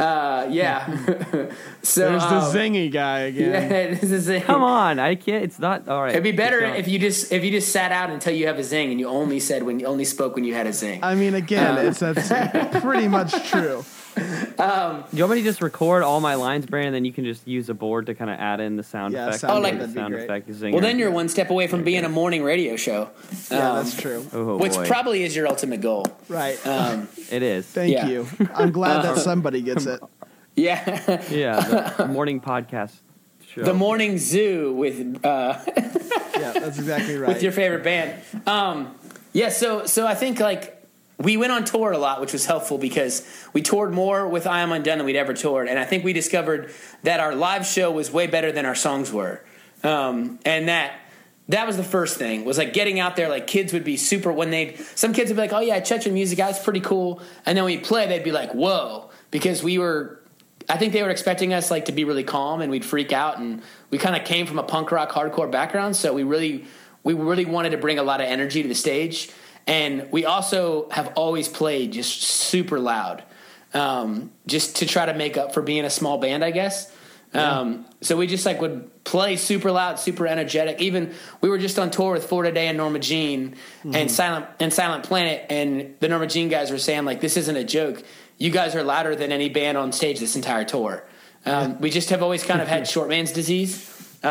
So There's the zingy guy again. Yeah, this is it. Come on, I can't. It's not all right. It'd be better if you just sat out until you have a zing and you only spoke when you had a zing. I mean, again, that's pretty much true. Do you want me to just record all my lines, Brandon, and then you can just use a board to kind of add in the sound effect? Like the sound effect. Zinger. Well, then you're one step away from being a morning radio show. Yeah, that's true. Which probably is your ultimate goal. Right. It is. Thank you. I'm glad that somebody gets it. Yeah. Yeah, the morning podcast show. The Morning Zoo with yeah, that's exactly right. with your favorite band. So I think like we went on tour a lot, which was helpful because we toured more with I Am Undone than we'd ever toured, and I think we discovered that our live show was way better than our songs were, and that was the first thing, was like getting out there. Like kids would be super some kids would be like, oh yeah, I checked your music out, it's pretty cool, and then when we play, they'd be like, whoa, because I think they were expecting us like to be really calm and we'd freak out, and we kind of came from a punk rock hardcore background, so we really wanted to bring a lot of energy to the stage. And we also have always played just super loud, just to try to make up for being a small band, I guess. So we just like would play super loud, super energetic. Even we were just on tour with For Today and Norma Jean and Silent Planet, and the Norma Jean guys were saying like, this isn't a joke. You guys are louder than any band on stage this entire tour. We just have always kind of had short man's disease.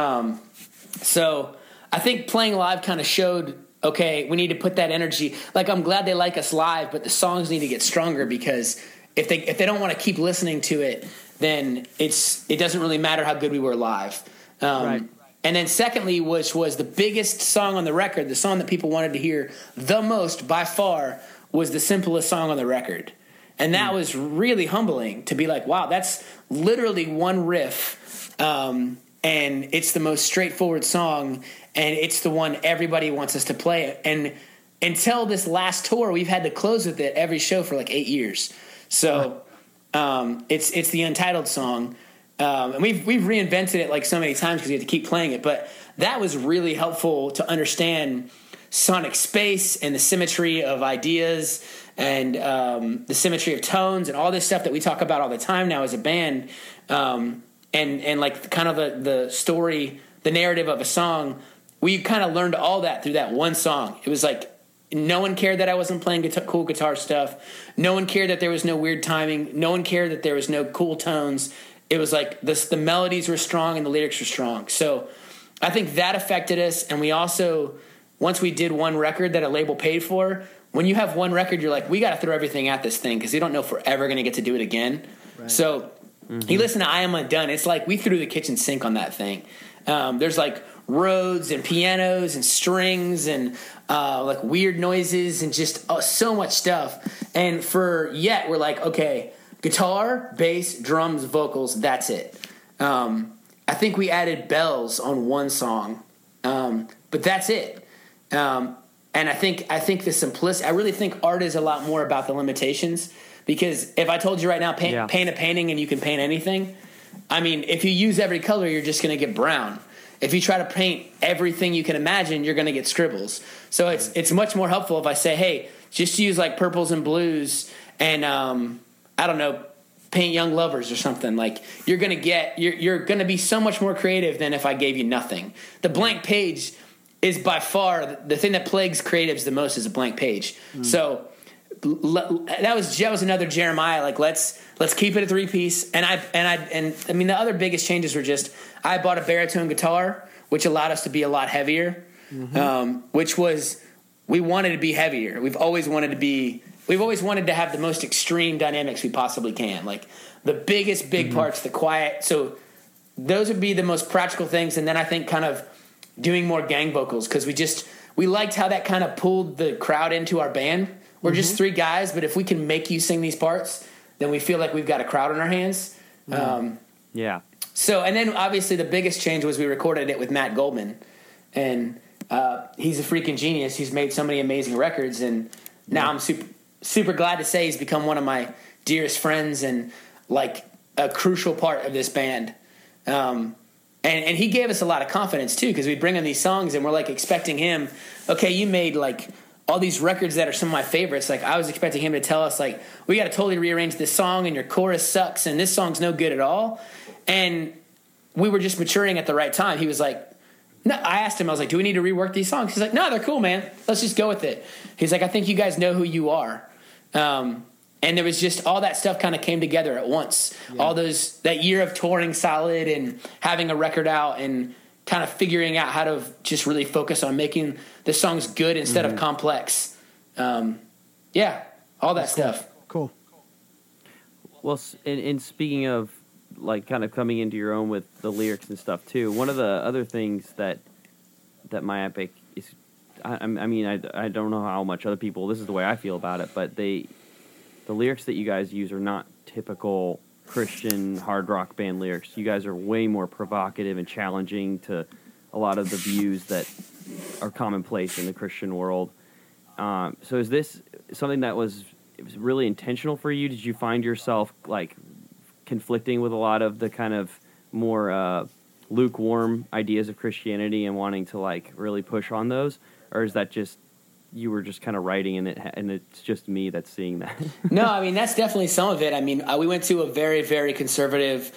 So I think playing live kind of showed, okay, we need to put that energy. Like, I'm glad they like us live, but the songs need to get stronger, because if they don't want to keep listening to it, then it doesn't really matter how good we were live. Right. And then secondly, which was the biggest song on the record, the song that people wanted to hear the most by far, was the simplest song on the record. And that was really humbling to be like, wow, that's literally one riff, and it's the most straightforward song, and it's the one everybody wants us to play. And until this last tour, we've had to close with it every show for like 8 years. So it's the Untitled song, and we've reinvented it like so many times because we have to keep playing it. But that was really helpful to understand sonic space and the symmetry of ideas and the symmetry of tones and all this stuff that we talk about all the time now as a band, and like kind of the story, the narrative of a song. We kind of learned all that through that one song. It was like no one cared that I wasn't playing cool guitar stuff. No one cared that there was no weird timing. No one cared that there was no cool tones. It was like the melodies were strong and the lyrics were strong. So I think that affected us. And we also, once we did one record that a label paid for, when you have one record, you're like, we got to throw everything at this thing because you don't know if we're ever going to get to do it again. Right. So you listen to I Am Undone. It's like we threw the kitchen sink on that thing. There's like Rhodes and pianos and strings and like weird noises and just so much stuff. And for Yet, we're like, okay, guitar, bass, drums, vocals, that's it. I think we added bells on one song, but that's it. And I think the simplicity, I really think art is a lot more about the limitations, because if I told you right now, paint a painting and you can paint anything, I mean, if you use every color, you're just going to get brown. If you try to paint everything you can imagine, you're going to get scribbles. So it's much more helpful if I say, hey, just use like purples and blues and I don't know, paint young lovers or something. Like you're going to be so much more creative than if I gave you nothing. The blank page is by far the thing that plagues creatives the most is a blank page. So that was another Jeremiah. Like let's keep it a 3-piece. And I mean the other biggest changes were just I bought a baritone guitar, which allowed us to be a lot heavier. Which was we wanted to be heavier. We've always wanted to have the most extreme dynamics we possibly can. Like the biggest big parts, the quiet. So those would be the most practical things. And then I think kind of doing more gang vocals because we liked how that kind of pulled the crowd into our band. We're just 3 guys, but if we can make you sing these parts, then we feel like we've got a crowd on our hands. Yeah. So, and then obviously the biggest change was we recorded it with Matt Goldman, and he's a freaking genius. He's made so many amazing records, and now I'm super glad to say he's become one of my dearest friends and like a crucial part of this band. And he gave us a lot of confidence too, because we bring him these songs and we're like expecting him, okay, you made like all these records that are some of my favorites. Like I was expecting him to tell us like, we got to totally rearrange this song and your chorus sucks and this song's no good at all. And we were just maturing at the right time. He was like, no, I asked him, I was like, do we need to rework these songs? He's like, no, they're cool, man. Let's just go with it. He's like, I think you guys know who you are. And there was just all that stuff kind of came together at once. Yeah. All that year of touring solid and having a record out and kind of figuring out how to just really focus on making the songs good instead of complex. All that stuff. Cool. Well, and speaking of like kind of coming into your own with the lyrics and stuff too, one of the other things that My Epic is, I mean, I don't know how much other people, this is the way I feel about it, but the lyrics that you guys use are not typical Christian hard rock band lyrics. You guys are way more provocative and challenging to a lot of the views that are commonplace in the Christian world. So is this something that was really intentional for you? Did you find yourself like conflicting with a lot of the kind of more lukewarm ideas of Christianity and wanting to like really push on those? Or is that just you were just kind of writing and it's just me that's seeing that? No, I mean, that's definitely some of it. I mean, we went to a very, very conservative,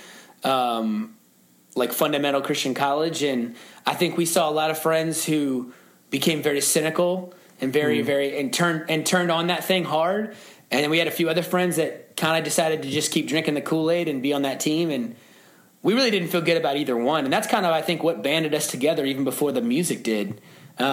like fundamental Christian college. And I think we saw a lot of friends who became very cynical and turned on that thing hard. And then we had a few other friends that kind of decided to just keep drinking the Kool-Aid and be on that team. And we really didn't feel good about either one. And that's kind of, I think, what banded us together even before the music did,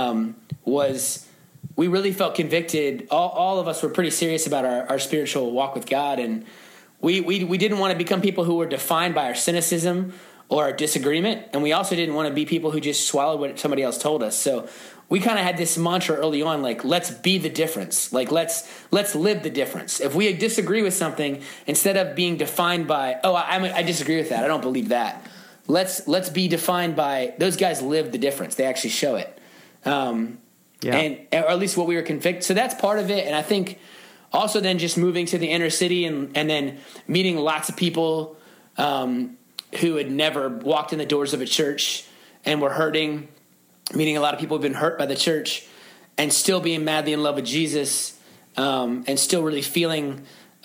was we really felt convicted. All of us were pretty serious about our spiritual walk with God. And we didn't want to become people who were defined by our cynicism or our disagreement. And we also didn't want to be people who just swallowed what somebody else told us. So we kind of had this mantra early on, like, let's be the difference. Like, let's live the difference. If we disagree with something, instead of being defined by, I disagree with that, I don't believe that. Let's be defined by, those guys live the difference. They actually show it. Or at least what we were convicted. So that's part of it. And I think also then just moving to the inner city and then meeting lots of people who had never walked in the doors of a church and were hurting, meeting a lot of people who've been hurt by the church and still being madly in love with Jesus, and still really feeling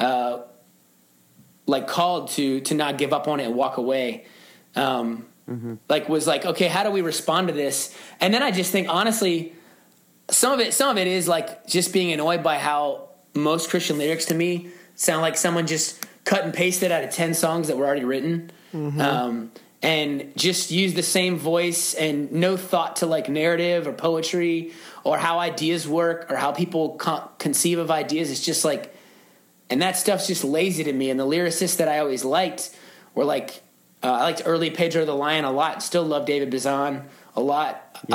like called to not give up on it and walk away. Like was like, okay, how do we respond to this? And then I just think, honestly, some of it is like just being annoyed by how most Christian lyrics to me sound like someone just cut and pasted out of 10 songs that were already written. And just use the same voice and no thought to like narrative or poetry or how ideas work or how people conceive of ideas. It's just like, and that stuff's just lazy to me. And the lyricists that I always liked were like, I liked early Pedro the Lion a lot. Still love David Bazan a lot. Yeah.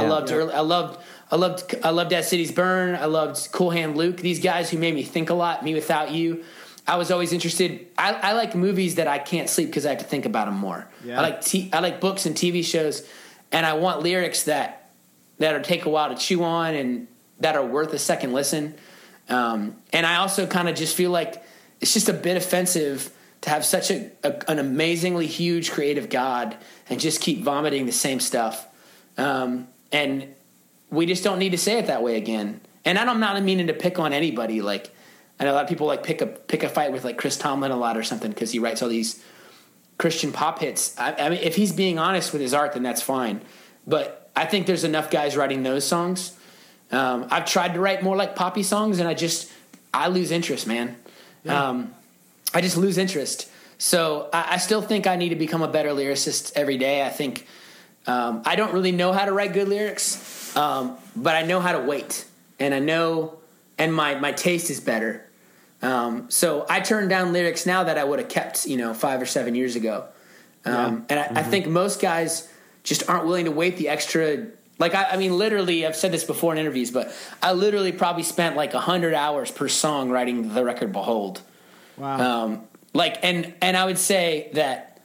I loved As Cities Burn. I loved Cool Hand Luke. These guys who made me think a lot. Me Without You. I was always interested. I like movies that I can't sleep because I have to think about them more. Yeah. I like books and TV shows, and I want lyrics that take a while to chew on and that are worth a second listen. And I also kind of just feel like it's just a bit offensive to have such an amazingly huge creative God and just keep vomiting the same stuff. And we just don't need to say it that way again. And I'm not meaning to pick on anybody. Like, I know a lot of people like pick a fight with like Chris Tomlin a lot or something because he writes all these Christian pop hits. I mean, if he's being honest with his art, then that's fine. But I think there's enough guys writing those songs. I've tried to write more like poppy songs, and I lose interest, man. Yeah. I just lose interest. So I still think I need to become a better lyricist every day. I think I don't really know how to write good lyrics, but I know how to wait, and I know, and my taste is better. So I turn down lyrics now that I would have kept, 5 or 7 years ago. And I think most guys just aren't willing to wait the extra. Like, I mean, literally, I've said this before in interviews, but I literally probably spent like 100 hours per song writing the record Behold. Wow. And I would say that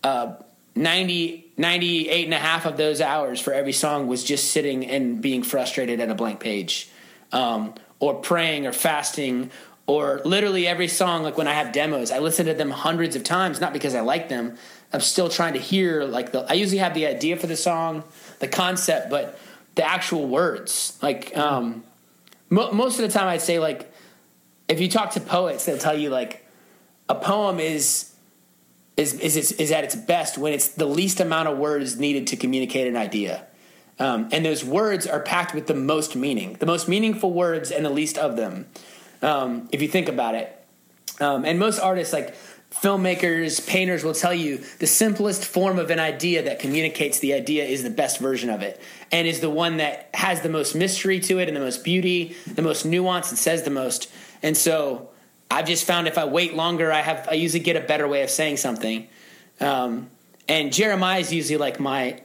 98 and a half of those hours for every song was just sitting and being frustrated at a blank page, or praying or fasting, or literally every song. Like when I have demos, I listen to them hundreds of times, not because I like them. I'm still trying to hear I usually have the idea for the song, the concept, but the actual words. Like, most of the time I'd say, like, if you talk to poets, they'll tell you like a poem is at its best when it's the least amount of words needed to communicate an idea. And those words are packed with the most meaning, the most meaningful words and the least of them. If you think about it. And most artists, like filmmakers, painters, will tell you the simplest form of an idea that communicates the idea is the best version of it, and is the one that has the most mystery to it and the most beauty, the most nuance, and says the most. And so I've just found if I wait longer, I usually get a better way of saying something. And Jeremiah is usually like my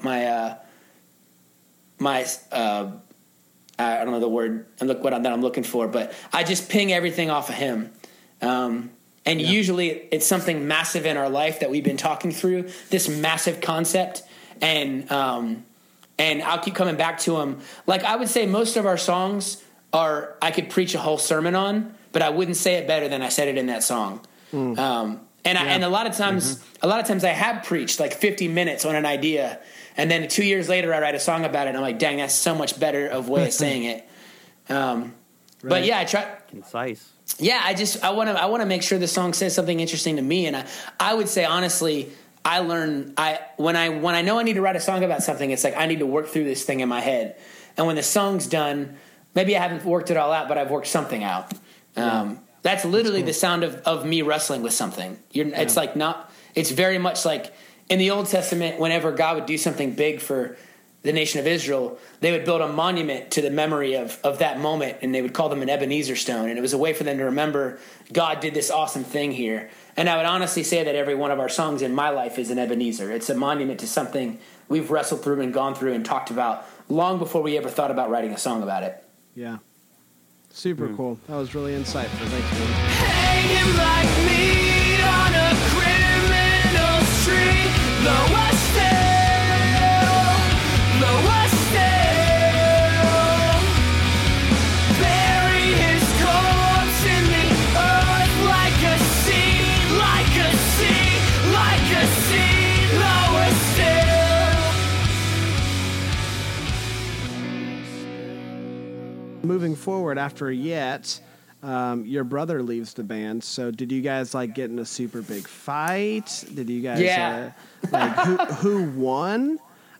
I don't know the word that I'm looking for, but I just ping everything off of him. And usually it's something massive in our life that we've been talking through, this massive concept. And I'll keep coming back to him. Like, I would say most of our songs I could preach a whole sermon on, but I wouldn't say it better than I said it in that song. And a lot of times I have preached like 50 minutes on an idea, and then 2 years later I write a song about it, and I'm like, dang, that's so much better of way of saying it. But yeah, I try concise. Yeah, I want to make sure the song says something interesting to me, and I would say honestly, when I know I need to write a song about something, it's like I need to work through this thing in my head, and when the song's done, maybe I haven't worked it all out, but I've worked something out. That's literally the sound of me wrestling with something. It's like it's very much like in the Old Testament, whenever God would do something big for the nation of Israel, they would build a monument to the memory of that moment, and they would call them an Ebenezer stone. And it was a way for them to remember God did this awesome thing here. And I would honestly say that every one of our songs in my life is an Ebenezer. It's a monument to something we've wrestled through and gone through and talked about long before we ever thought about writing a song about it. Yeah. Super cool. That was really insightful. Thanks, man. Hanging like meat on a criminal street. Lower still. Bury his corpse in the earth like a seed, like a seed, like a seed. Lower still. Moving forward after Yet, your brother leaves the band. So did you guys like get in a super big fight? Did you guys who won?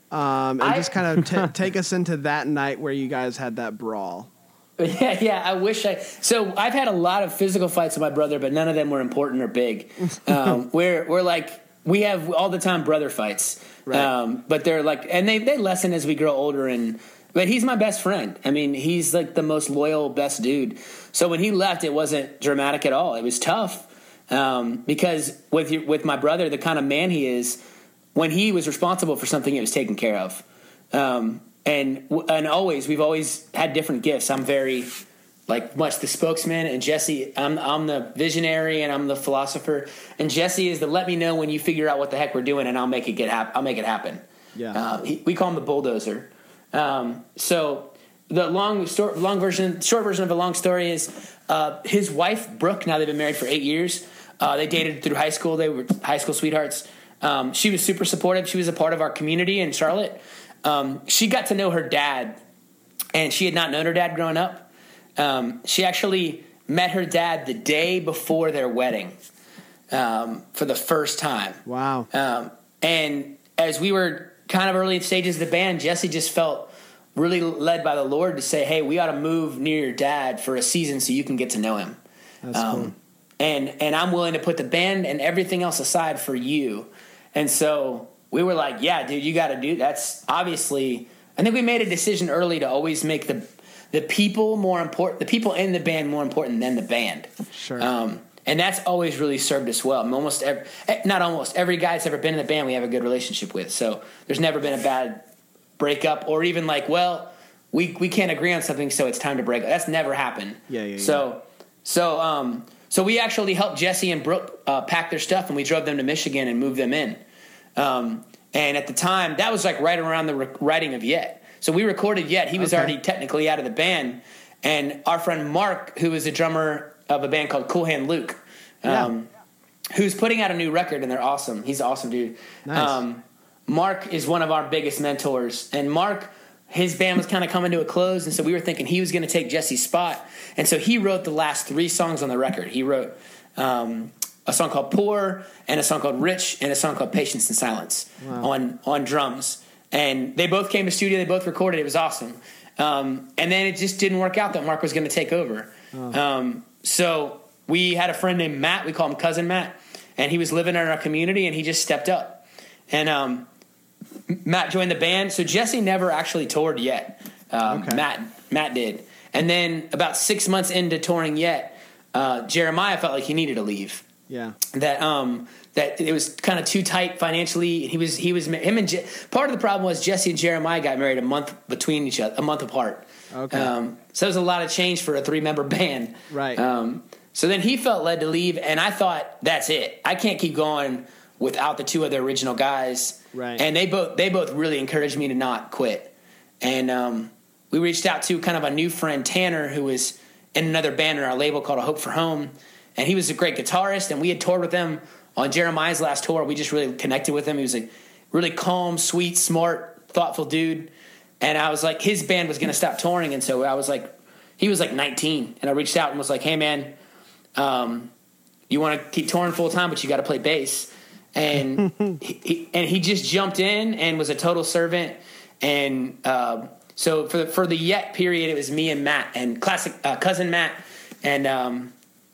and just kind of take us into that night where you guys had that brawl. Yeah. I wish So I've had a lot of physical fights with my brother, but none of them were important or big. We're like, we have all the time brother fights, right. But they're like, and they lessen as we grow older. But he's my best friend. I mean, he's like the most loyal, best dude. So when he left, it wasn't dramatic at all. It was tough because with my brother, the kind of man he is, when he was responsible for something, it was taken care of. And we've always had different gifts. I'm very much the spokesman, and Jesse, I'm the visionary, and I'm the philosopher, and Jesse is the let me know when you figure out what the heck we're doing, and I'll make it happen. Yeah. We call him the bulldozer. So the short version of a long story is his wife Brooke. Now they've been married for 8 years. They dated through high school. They were high school sweethearts. She was super supportive. She was a part of our community in Charlotte. She got to know her dad, and she had not known her dad growing up. She actually met her dad the day before their wedding for the first time. Wow. And as we were kind of early stages of the band, Jesse just felt really led by the Lord to say, hey, we ought to move near your dad for a season so you can get to know him. That's cool. And I'm willing to put the band and everything else aside for you. And so we were like, yeah, dude, you got to do that's obviously. I think we made a decision early to always make the people more important, the people in the band more important than the band. Sure. And that's always really served us well. Every guy that's ever been in the band we have a good relationship with. So there's never been a bad breakup or even we can't agree on something, so it's time to break up. That's never happened. Yeah. So we actually helped Jesse and Brooke pack their stuff, and we drove them to Michigan and moved them in. And at the time, that was right around the writing of Yet. So we recorded Yet. He was already technically out of the band. And our friend Mark, who is the drummer of a band called Cool Hand Luke, who's putting out a new record, and they're awesome. He's an awesome dude. Nice. Mark is one of our biggest mentors. And Mark, his band was kind of coming to a close, and so we were thinking he was going to take Jesse's spot. And so he wrote the last 3 songs on the record. He wrote a song called Poor, and a song called Rich, and a song called Patience and Silence on drums. And they both came to studio. They both recorded. It was awesome. And then it just didn't work out that Mark was going to take over. So we had a friend named Matt. We call him Cousin Matt. And he was living in our community, and he just stepped up. And Matt joined the band. So Jesse never actually toured Yet. Matt did. And then about 6 months into touring Yet, Jeremiah felt like he needed to leave. Yeah. That it was kind of too tight financially. Part of the problem was Jesse and Jeremiah got married a month apart. Okay. So it was a lot of change for a 3-member band. Right. So then he felt led to leave, and I thought, that's it. I can't keep going without the 2 other original guys. Right. And they both really encouraged me to not quit. And we reached out to kind of a new friend, Tanner, who was in another band in our label called A Hope for Home. And he was a great guitarist, and we had toured with him on Jeremiah's last tour. We just really connected with him. He was a really calm, sweet, smart, thoughtful dude. And I was like, his band was going to stop touring. And so I was like, he was 19. And I reached out and was like, hey, man, you want to keep touring full time, but you got to play bass. And he just jumped in and was a total servant. And so for the Yet period, it was me and Matt and Cousin Matt and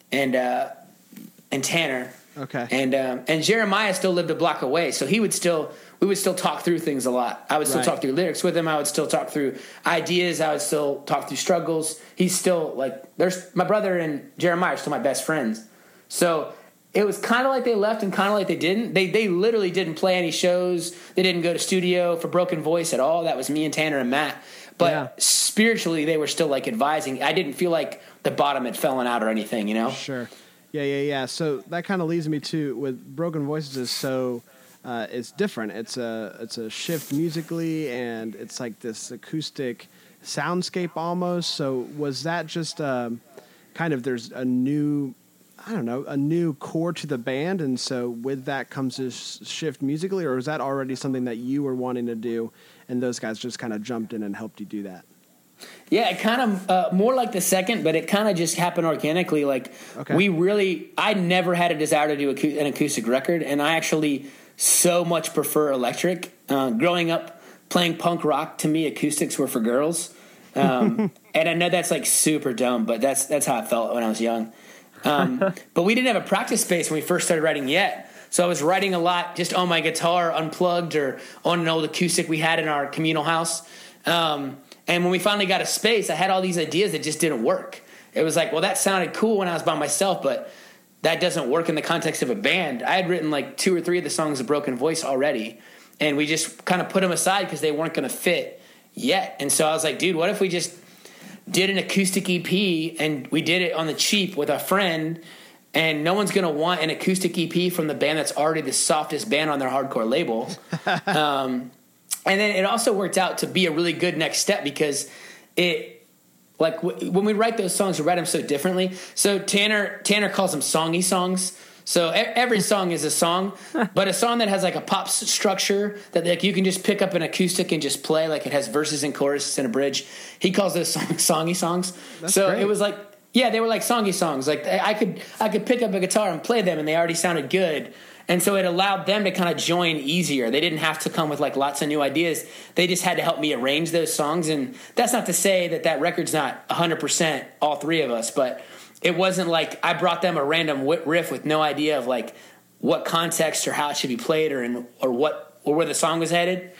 Tanner. Okay. And Jeremiah still lived a block away, so we would still talk through things a lot. I would still talk through lyrics with him. I would still talk through ideas. I would still talk through struggles. He's still my brother and Jeremiah are still my best friends. So it was kind of like they left and kind of like they didn't. They literally didn't play any shows. They didn't go to studio for Broken Voice at all. That was me and Tanner and Matt. But spiritually, they were still advising. I didn't feel like the bottom had fallen out or anything, you know? Sure. Yeah. So that kind of leads me to with Broken Voices is so it's different. It's a shift musically, and it's like this acoustic soundscape almost. So was that just kind of there's a new core to the band, and so with that comes this shift musically, or was that already something that you were wanting to do, and those guys just kind of jumped in and helped you do that? Yeah, it kind of more like the second, but it kind of just happened organically. I never had a desire to do an acoustic record, and I actually so much prefer electric. Growing up playing punk rock, to me, acoustics were for girls. And I know that's like super dumb, but that's how I felt when I was young. But we didn't have a practice space when we first started writing yet. So I was writing a lot just on my guitar, unplugged, or on an old acoustic we had in our communal house. And when we finally got a space, I had all these ideas that just didn't work. It was like, well, that sounded cool when I was by myself, but that doesn't work in the context of a band. I had written like 2 or 3 of the songs of Broken Voice already, and we just kind of put them aside because they weren't going to fit yet. And so I was like, dude, what if we just did an acoustic EP and we did it on the cheap with a friend, and no one's going to want an acoustic EP from the band that's already the softest band on their hardcore label. And then it also worked out to be a really good next step because it, like when we write those songs, we write them so differently. So Tanner calls them songy songs. So every song is a song, but a song that has like a pop structure that like you can just pick up an acoustic and just play, like it has verses and choruses and a bridge. He calls those songy songs. That's so great. It was like, yeah, they were like songy songs. Like I could pick up a guitar and play them, and they already sounded good. And so it allowed them to kind of join easier. They didn't have to come with like lots of new ideas. They just had to help me arrange those songs. And that's not to say that record's not 100% all 3 of us, but it wasn't like I brought them a random riff with no idea of like what context or how it should be played or where the song was headed.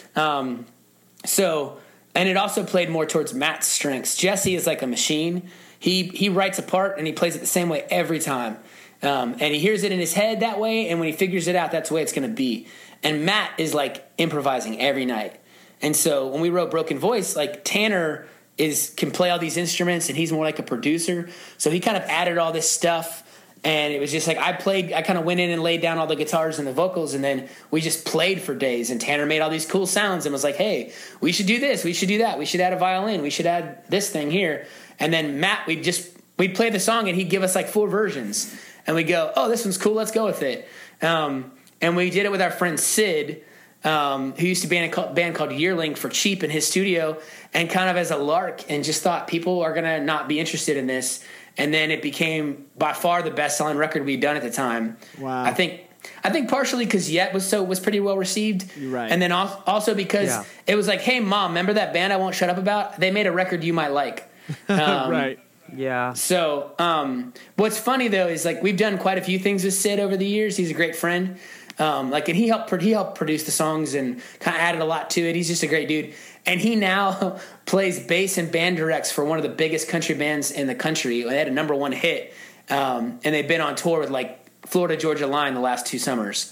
So, and it also played more towards Matt's strengths. Jesse is like a machine. He writes a part and he plays it the same way every time. And he hears it in his head that way, and when he figures it out, that's the way it's going to be. And Matt is like improvising every night. And so when we wrote Broken Voice, like Tanner can play all these instruments, and he's more like a producer. So he kind of added all this stuff, and it was just like I kind of went in and laid down all the guitars and the vocals, and then we just played for days. And Tanner made all these cool sounds and was like, hey, we should do this, we should do that, we should add a violin, we should add this thing here. And then Matt, we'd play the song, and he'd give us like 4 versions. And we go, oh, this one's cool, let's go with it. And we did it with our friend Sid, who used to be in a band called Yearling for cheap in his studio, and kind of as a lark, and just thought people are going to not be interested in this. And then it became by far the best-selling record we'd done at the time. Wow. I think partially because Yet was pretty well received. You're right. And then also because it was like, hey, Mom, remember that band I won't shut up about? They made a record you might like. Right. Yeah. So, what's funny though is like we've done quite a few things with Sid over the years. He's a great friend. And he helped produce the songs and kind of added a lot to it. He's just a great dude. And he now plays bass and band directs for one of the biggest country bands in the country. They had a #1 hit, and they've been on tour with like Florida Georgia Line the last 2 summers.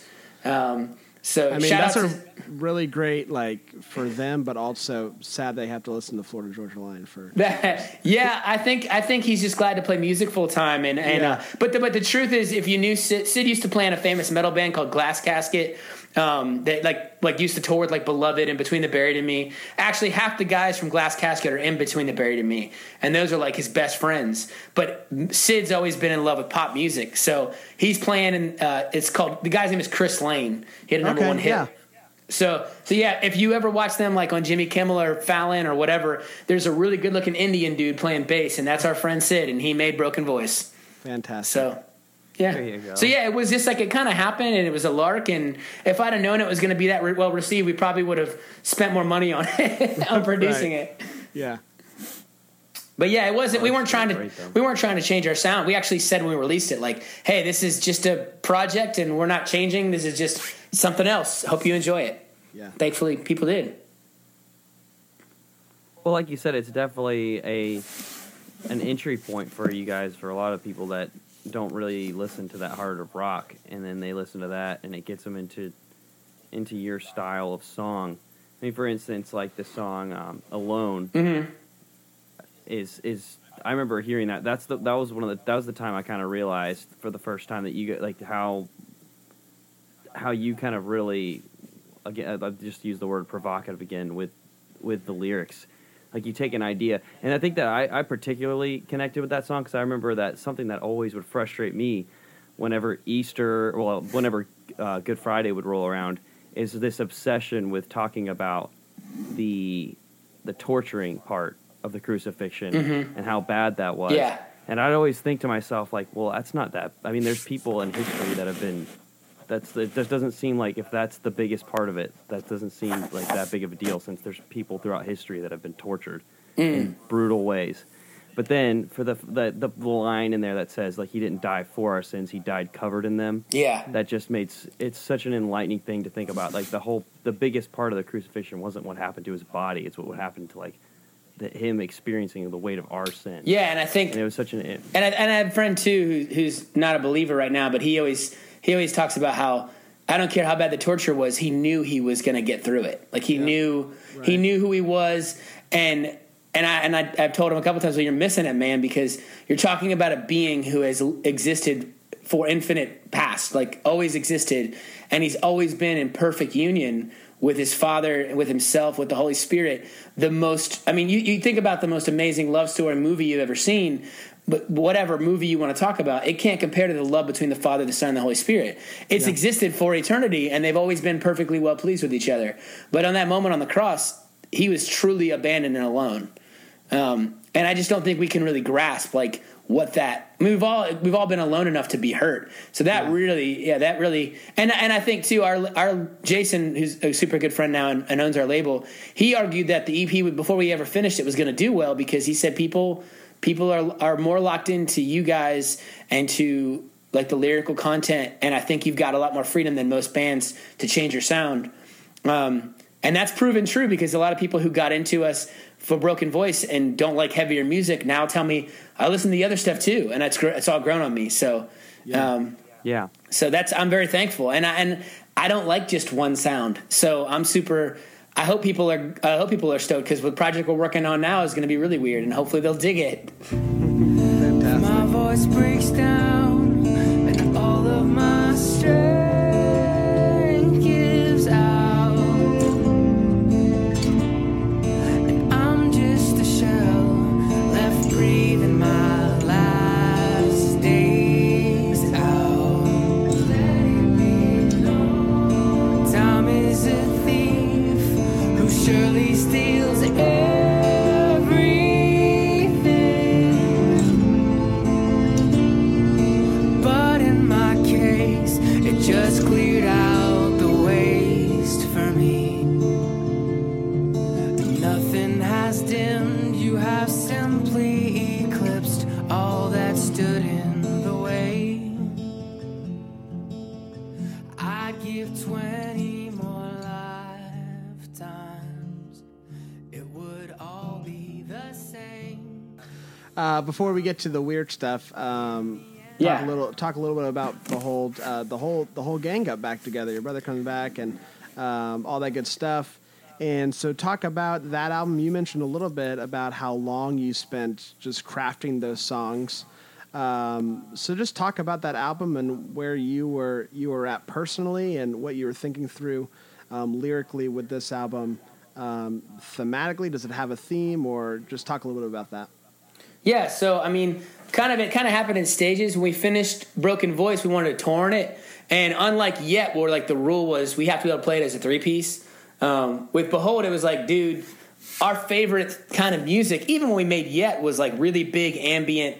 So I mean, shout that's out a really great, like, for them, but also sad they have to listen to Florida Georgia Line for. Yeah, I think he's just glad to play music full time, but the truth is, if you knew Sid used to play in a famous metal band called Glass Casket, that like used to tour with like Beloved and Between the Buried and Me. Actually, half the guys from Glass Casket are in Between the Buried and Me, and those are like his best friends. But Sid's always been in love with pop music, so he's playing. And the guy's name is Chris Lane. He had a #1 hit. Yeah. So yeah, if you ever watch them like on Jimmy Kimmel or Fallon or whatever, there's a really good looking Indian dude playing bass, and that's our friend Sid, and he made Broken Voice. Fantastic. So yeah. There you go. So yeah, it was just like it kind of happened, and it was a lark. And if I'd have known it was going to be that well received, we probably would have spent more money on it, on producing it. Yeah. But yeah, it wasn't. We weren't trying to change our sound. We actually said when we released it, like, "Hey, this is just a project, and we're not changing. This is just something else. Hope you enjoy it." Yeah. Thankfully, people did. Well, like you said, it's definitely an entry point for you guys, for a lot of people that don't really listen to that harder rock, and then they listen to that, and it gets them into your style of song. I mean, for instance, like the song "Alone" is I remember hearing that. That was the time I kind of realized for the first time that you get like how you kind of really, again, I'll just use the word provocative again with the lyrics. Like you take an idea, and I think that I particularly connected with that song because I remember that something that always would frustrate me whenever whenever Good Friday would roll around is this obsession with talking about the torturing part of the crucifixion and how bad that was. Yeah. And I'd always think to myself, like, well, that's not that. I mean, there's people in history that have been It just doesn't seem like, if that's the biggest part of it, that doesn't seem like that big of a deal, since there's people throughout history that have been tortured in brutal ways. But then for the line in there that says, like, he didn't die for our sins, he died covered in them. Yeah. That just it's such an enlightening thing to think about. Like, the biggest part of the crucifixion wasn't what happened to his body, it's what happened to, like, him experiencing the weight of our sin. Yeah, and I think, and it was such an. And I have a friend too who's not a believer right now, but he always talks about how, I don't care how bad the torture was, he knew he was going to get through it. Like, he knew who he was, and I've told him a couple times, well, you're missing it, man, because you're talking about a being who has existed for infinite past, like always existed, and he's always been in perfect union with his Father, with himself, with the Holy Spirit. You think about the most amazing love story movie you've ever seen, but whatever movie you want to talk about, it can't compare to the love between the Father, the Son, and the Holy Spirit. It's existed for eternity, and they've always been perfectly well pleased with each other. But on that moment on the cross, he was truly abandoned and alone. And I just don't think we can really grasp, like, what that. I mean, we've all been alone enough to be hurt. So that really, and I think too, our Jason, who's a super good friend now and owns our label, he argued that the EP, before we ever finished it, was going to do well, because he said people are more locked into you guys and to, like, the lyrical content, and I think you've got a lot more freedom than most bands to change your sound. And that's proven true, because a lot of people who got into us for Broken Voice and don't like heavier music now tell me, I listen to the other stuff too, and it's all grown on me. So, so I'm very thankful, and I don't like just one sound. So I'm super. I hope people are stoked, because the project we're working on now is going to be really weird, and hopefully they'll dig it. Fantastic. My voice breaks down, and all of my strength gives out, and I'm just a shell left breathing my last days out. Letting me know time is a thief who surely steals everything. But in my case, it just cleared out the waste for me. Nothing has dimmed, you have simply eclipsed all that stood in the way. I'd give 20 more lifetimes, it would all be the same. Before we get to the weird stuff, talk a little bit about Behold. The whole gang got back together. Your brother comes back, and all that good stuff. And so, talk about that album. You mentioned a little bit about how long you spent just crafting those songs. So, just talk about that album and where you were at personally, and what you were thinking through lyrically with this album. Thematically, does it have a theme, or just talk a little bit about that? Yeah, so I mean, it kind of happened in stages. When we finished Broken Voice, we wanted to tour on it, and unlike Yet, where, like, the rule was we have to be able to play it as a 3-piece. With Behold, it was like, dude, our favorite kind of music, even when we made Yet, was like really big ambient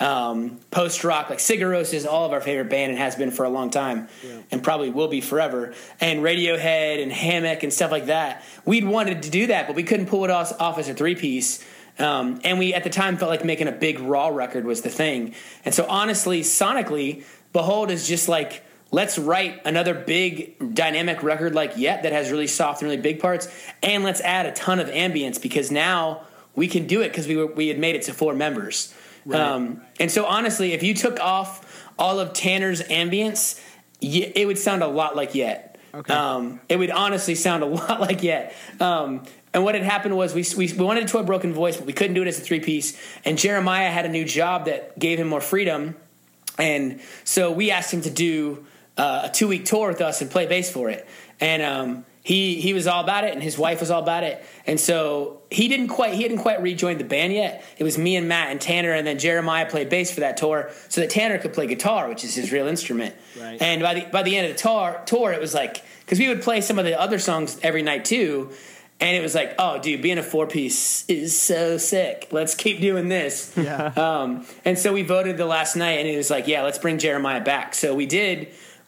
post rock. Like Sigur Rós is all of our favorite band and has been for a long time, and probably will be forever. And Radiohead and Hammock and stuff like that. We'd wanted to do that, but we couldn't pull it off as a 3-piece. And we, at the time, felt like making a big raw record was the thing. And so, honestly, sonically, Behold is just like, let's write another big dynamic record like Yet that has really soft and really big parts, and let's add a ton of ambience, because now we can do it, because we had made it to 4 members. Right. And so, honestly, if you took off all of Tanner's ambience, it would sound a lot like Yet. Okay. It would honestly sound a lot like Yet. And what had happened was we wanted to tour Broken Voice, but we couldn't do it as a 3-piece. And Jeremiah had a new job that gave him more freedom. And so we asked him to do a 2-week tour with us and play bass for it. And he was all about it, and his wife was all about it. And so he hadn't quite rejoined the band yet. It was me and Matt and Tanner, and then Jeremiah played bass for that tour so that Tanner could play guitar, which is his real instrument. Right. And by the end of the tour, it was like, because we would play some of the other songs every night too. And it was like, oh, dude, being a 4-piece is so sick. Let's keep doing this. Yeah. And so we voted the last night, and it was like, yeah, let's bring Jeremiah back. So we did.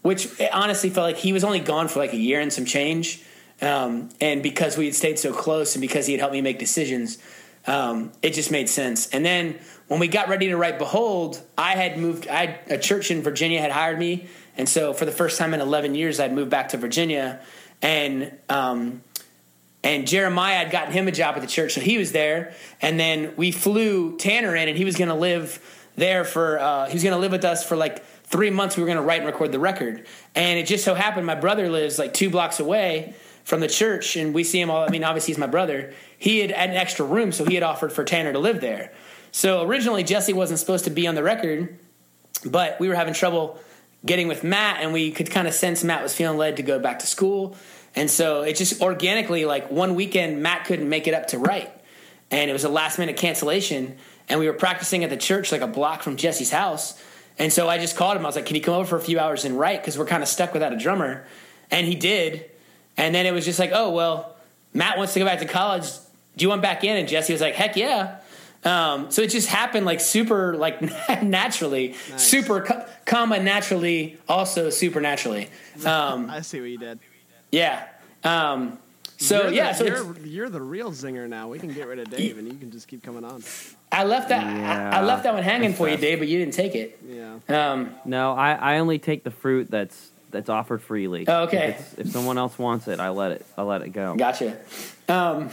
which honestly felt like he was only gone for like a year and some change. And because we had stayed so close and because he had helped me make decisions, it just made sense. And then when we got ready to write Behold, a church in Virginia had hired me. And so for the first time in 11 years, I'd moved back to Virginia, and Jeremiah had gotten him a job at the church. So he was there. And then we flew Tanner in, and he was going to live there he was going to live with us for like 3 months. We were going to write and record the record. And it just so happened my brother lives like 2 blocks away from the church, and we see him all. I mean, obviously he's my brother. He had an extra room, so he had offered for Tanner to live there. So originally Jesse wasn't supposed to be on the record, but we were having trouble getting with Matt, and we could kind of sense Matt was feeling led to go back to school. And so it just organically, like one weekend, Matt couldn't make it up to write, and it was a last-minute cancellation, and we were practicing at the church like a block from Jesse's house. And so I just called him. I was like, can you come over for a few hours and write, because we're kind of stuck without a drummer? And he did. And then it was just like, oh, well, Matt wants to go back to college. Do you want back in? And Jesse was like, heck yeah. So it just happened like super like naturally, nice. Super comma naturally, also supernaturally. I see what you did. Yeah. So you're the real zinger now. We can get rid of Dave, and you can just keep coming on. I left that. Yeah, I left that one hanging for you, Dave, but you didn't take it. Yeah. No, I only take the fruit that's offered freely. Oh, okay. If someone else wants it, I let it go. Gotcha. So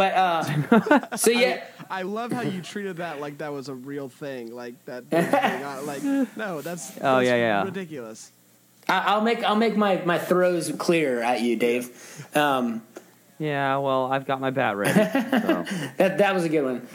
yeah. I love how you treated that like that was a real thing. Like that. Like no, that's ridiculous. I'll make my throws clear at you, Dave. Yeah, well, I've got my bat ready. So. that was a good one.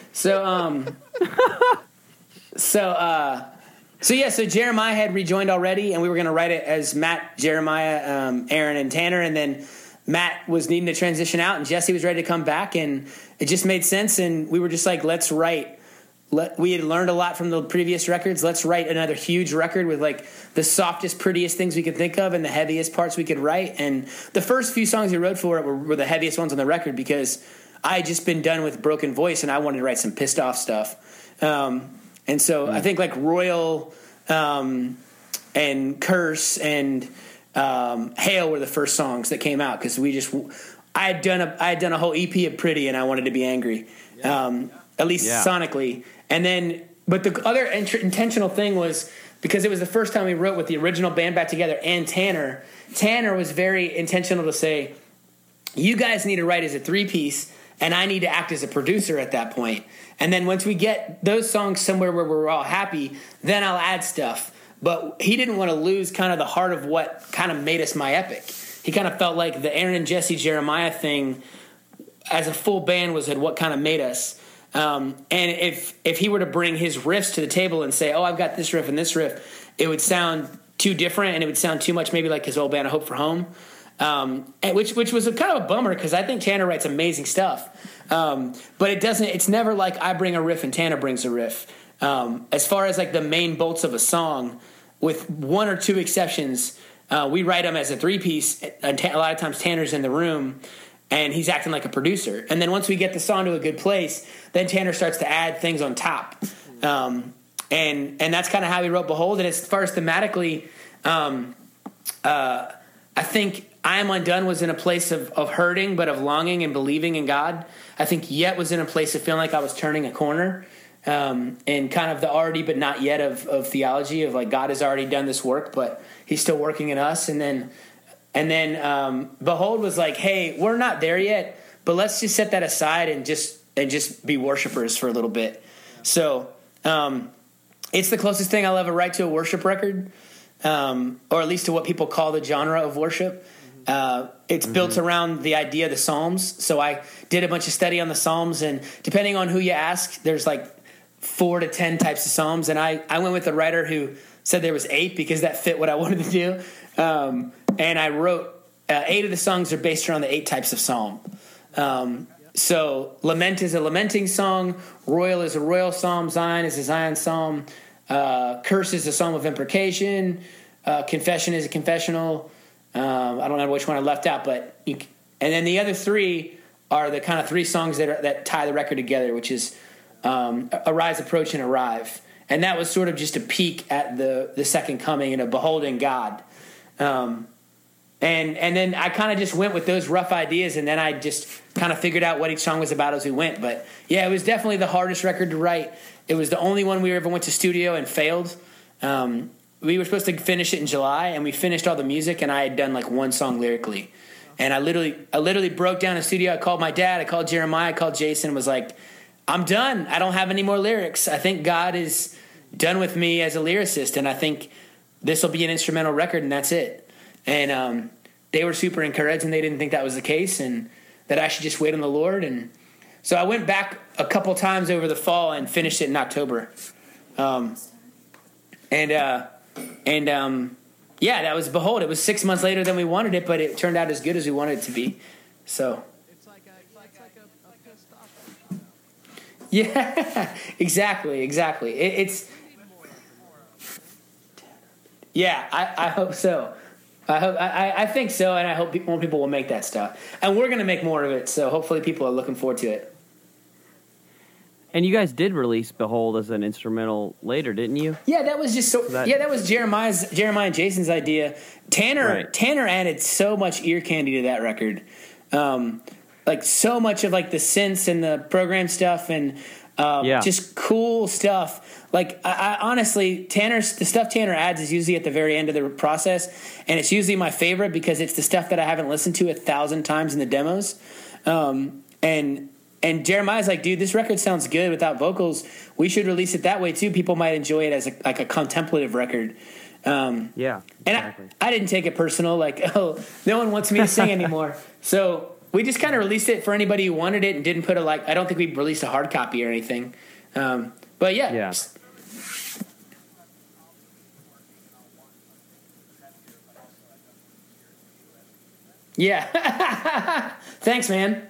So Jeremiah had rejoined already, and we were going to write it as Matt, Jeremiah, Aaron, and Tanner, and then Matt was needing to transition out, and Jesse was ready to come back, and it just made sense, and we were just like, let's write. We had learned a lot from the previous records. Let's write another huge record with like the softest, prettiest things we could think of and the heaviest parts we could write. And the first few songs we wrote for it were the heaviest ones on the record because I had just been done with Broken Voice, and I wanted to write some pissed off stuff. And so I think like Royal and Curse and Hail were the first songs that came out because I had done a whole EP of Pretty, and I wanted to be angry, at least sonically. And then, but the other intentional thing was because it was the first time we wrote with the original band back together and Tanner. Tanner was very intentional to say, you guys need to write as a 3-piece, and I need to act as a producer at that point. And then once we get those songs somewhere where we're all happy, then I'll add stuff. But he didn't want to lose kind of the heart of what kind of made us My Epic. He kind of felt like the Aaron and Jesse Jeremiah thing as a full band was what kind of made us. And if he were to bring his riffs to the table and say, oh, I've got this riff and this riff, it would sound too different, and it would sound too much maybe like his old band, A Hope for Home. Which was kind of a bummer because I think Tanner writes amazing stuff. But it's never like I bring a riff and Tanner brings a riff. As far as like the main bolts of a song, with one or two exceptions, we write them as a 3-piece. A lot of times Tanner's in the room and he's acting like a producer. And then once we get the song to a good place, then Tanner starts to add things on top. And that's kind of how we wrote Behold. And as far as thematically, I think I Am Undone was in a place of hurting, but of longing and believing in God. I think Yet was in a place of feeling like I was turning a corner, and kind of the already but not yet of theology of like God has already done this work, but he's still working in us. And then Behold was like, hey, we're not there yet, but let's just set that aside and just be worshipers for a little bit. So it's the closest thing I'll ever write to a worship record, or at least to what people call the genre of worship. It's built around the idea of the Psalms. So I did a bunch of study on the Psalms, and depending on who you ask, there's like 4 to 10 types of Psalms. And I went with a writer who said there was 8 because that fit what I wanted to do. And I wrote 8 of the songs are based around the 8 types of Psalm. So Lament is a lamenting song. Royal is a royal psalm. Zion is a Zion psalm. Curse is a psalm of imprecation. Confession is a confessional. I don't know which one I left out, and then the other 3 are the kind of 3 songs that tie the record together, which is Arise, Approach, and Arrive. And that was sort of just a peek at the second coming and a beholding God. And then I kind of just went with those rough ideas, and then I just kind of figured out what each song was about as we went. But yeah, it was definitely the hardest record to write. It was the only one we ever went to studio and failed. We were supposed to finish it in July, and we finished all the music, and I had done like one song lyrically. And I literally broke down in the studio. I called my dad, I called Jeremiah, I called Jason, and was like, I'm done. I don't have any more lyrics. I think God is done with me as a lyricist, and I think this will be an instrumental record, and that's it. And they were super encouraged, and they didn't think that was the case, and that I should just wait on the Lord. And so I went back a couple times over the fall and finished it in October. Yeah, that was Behold. It was 6 months later than we wanted it, but it turned out as good as we wanted it to be. So It's like a pissed off. yeah, exactly. I hope so. I think so, and I hope more people will make that stuff. And we're going to make more of it, so hopefully people are looking forward to it. And you guys did release Behold as an instrumental later, didn't you? Yeah, that was just that was Jeremiah and Jason's idea. Tanner added so much ear candy to that record. Like so much of like the synths and the program stuff and just cool stuff. Like I honestly, the stuff Tanner adds is usually at the very end of the process, and it's usually my favorite because it's the stuff that I haven't listened to 1,000 times in the demos. And Jeremiah's like, dude, this record sounds good without vocals. We should release it that way too. People might enjoy it as a contemplative record. Yeah, exactly. And I didn't take it personal. Like, oh, no one wants me to sing anymore. So we just kind of released it for anybody who wanted it and didn't put I don't think we released a hard copy or anything. But yeah. Yeah. Thanks, man.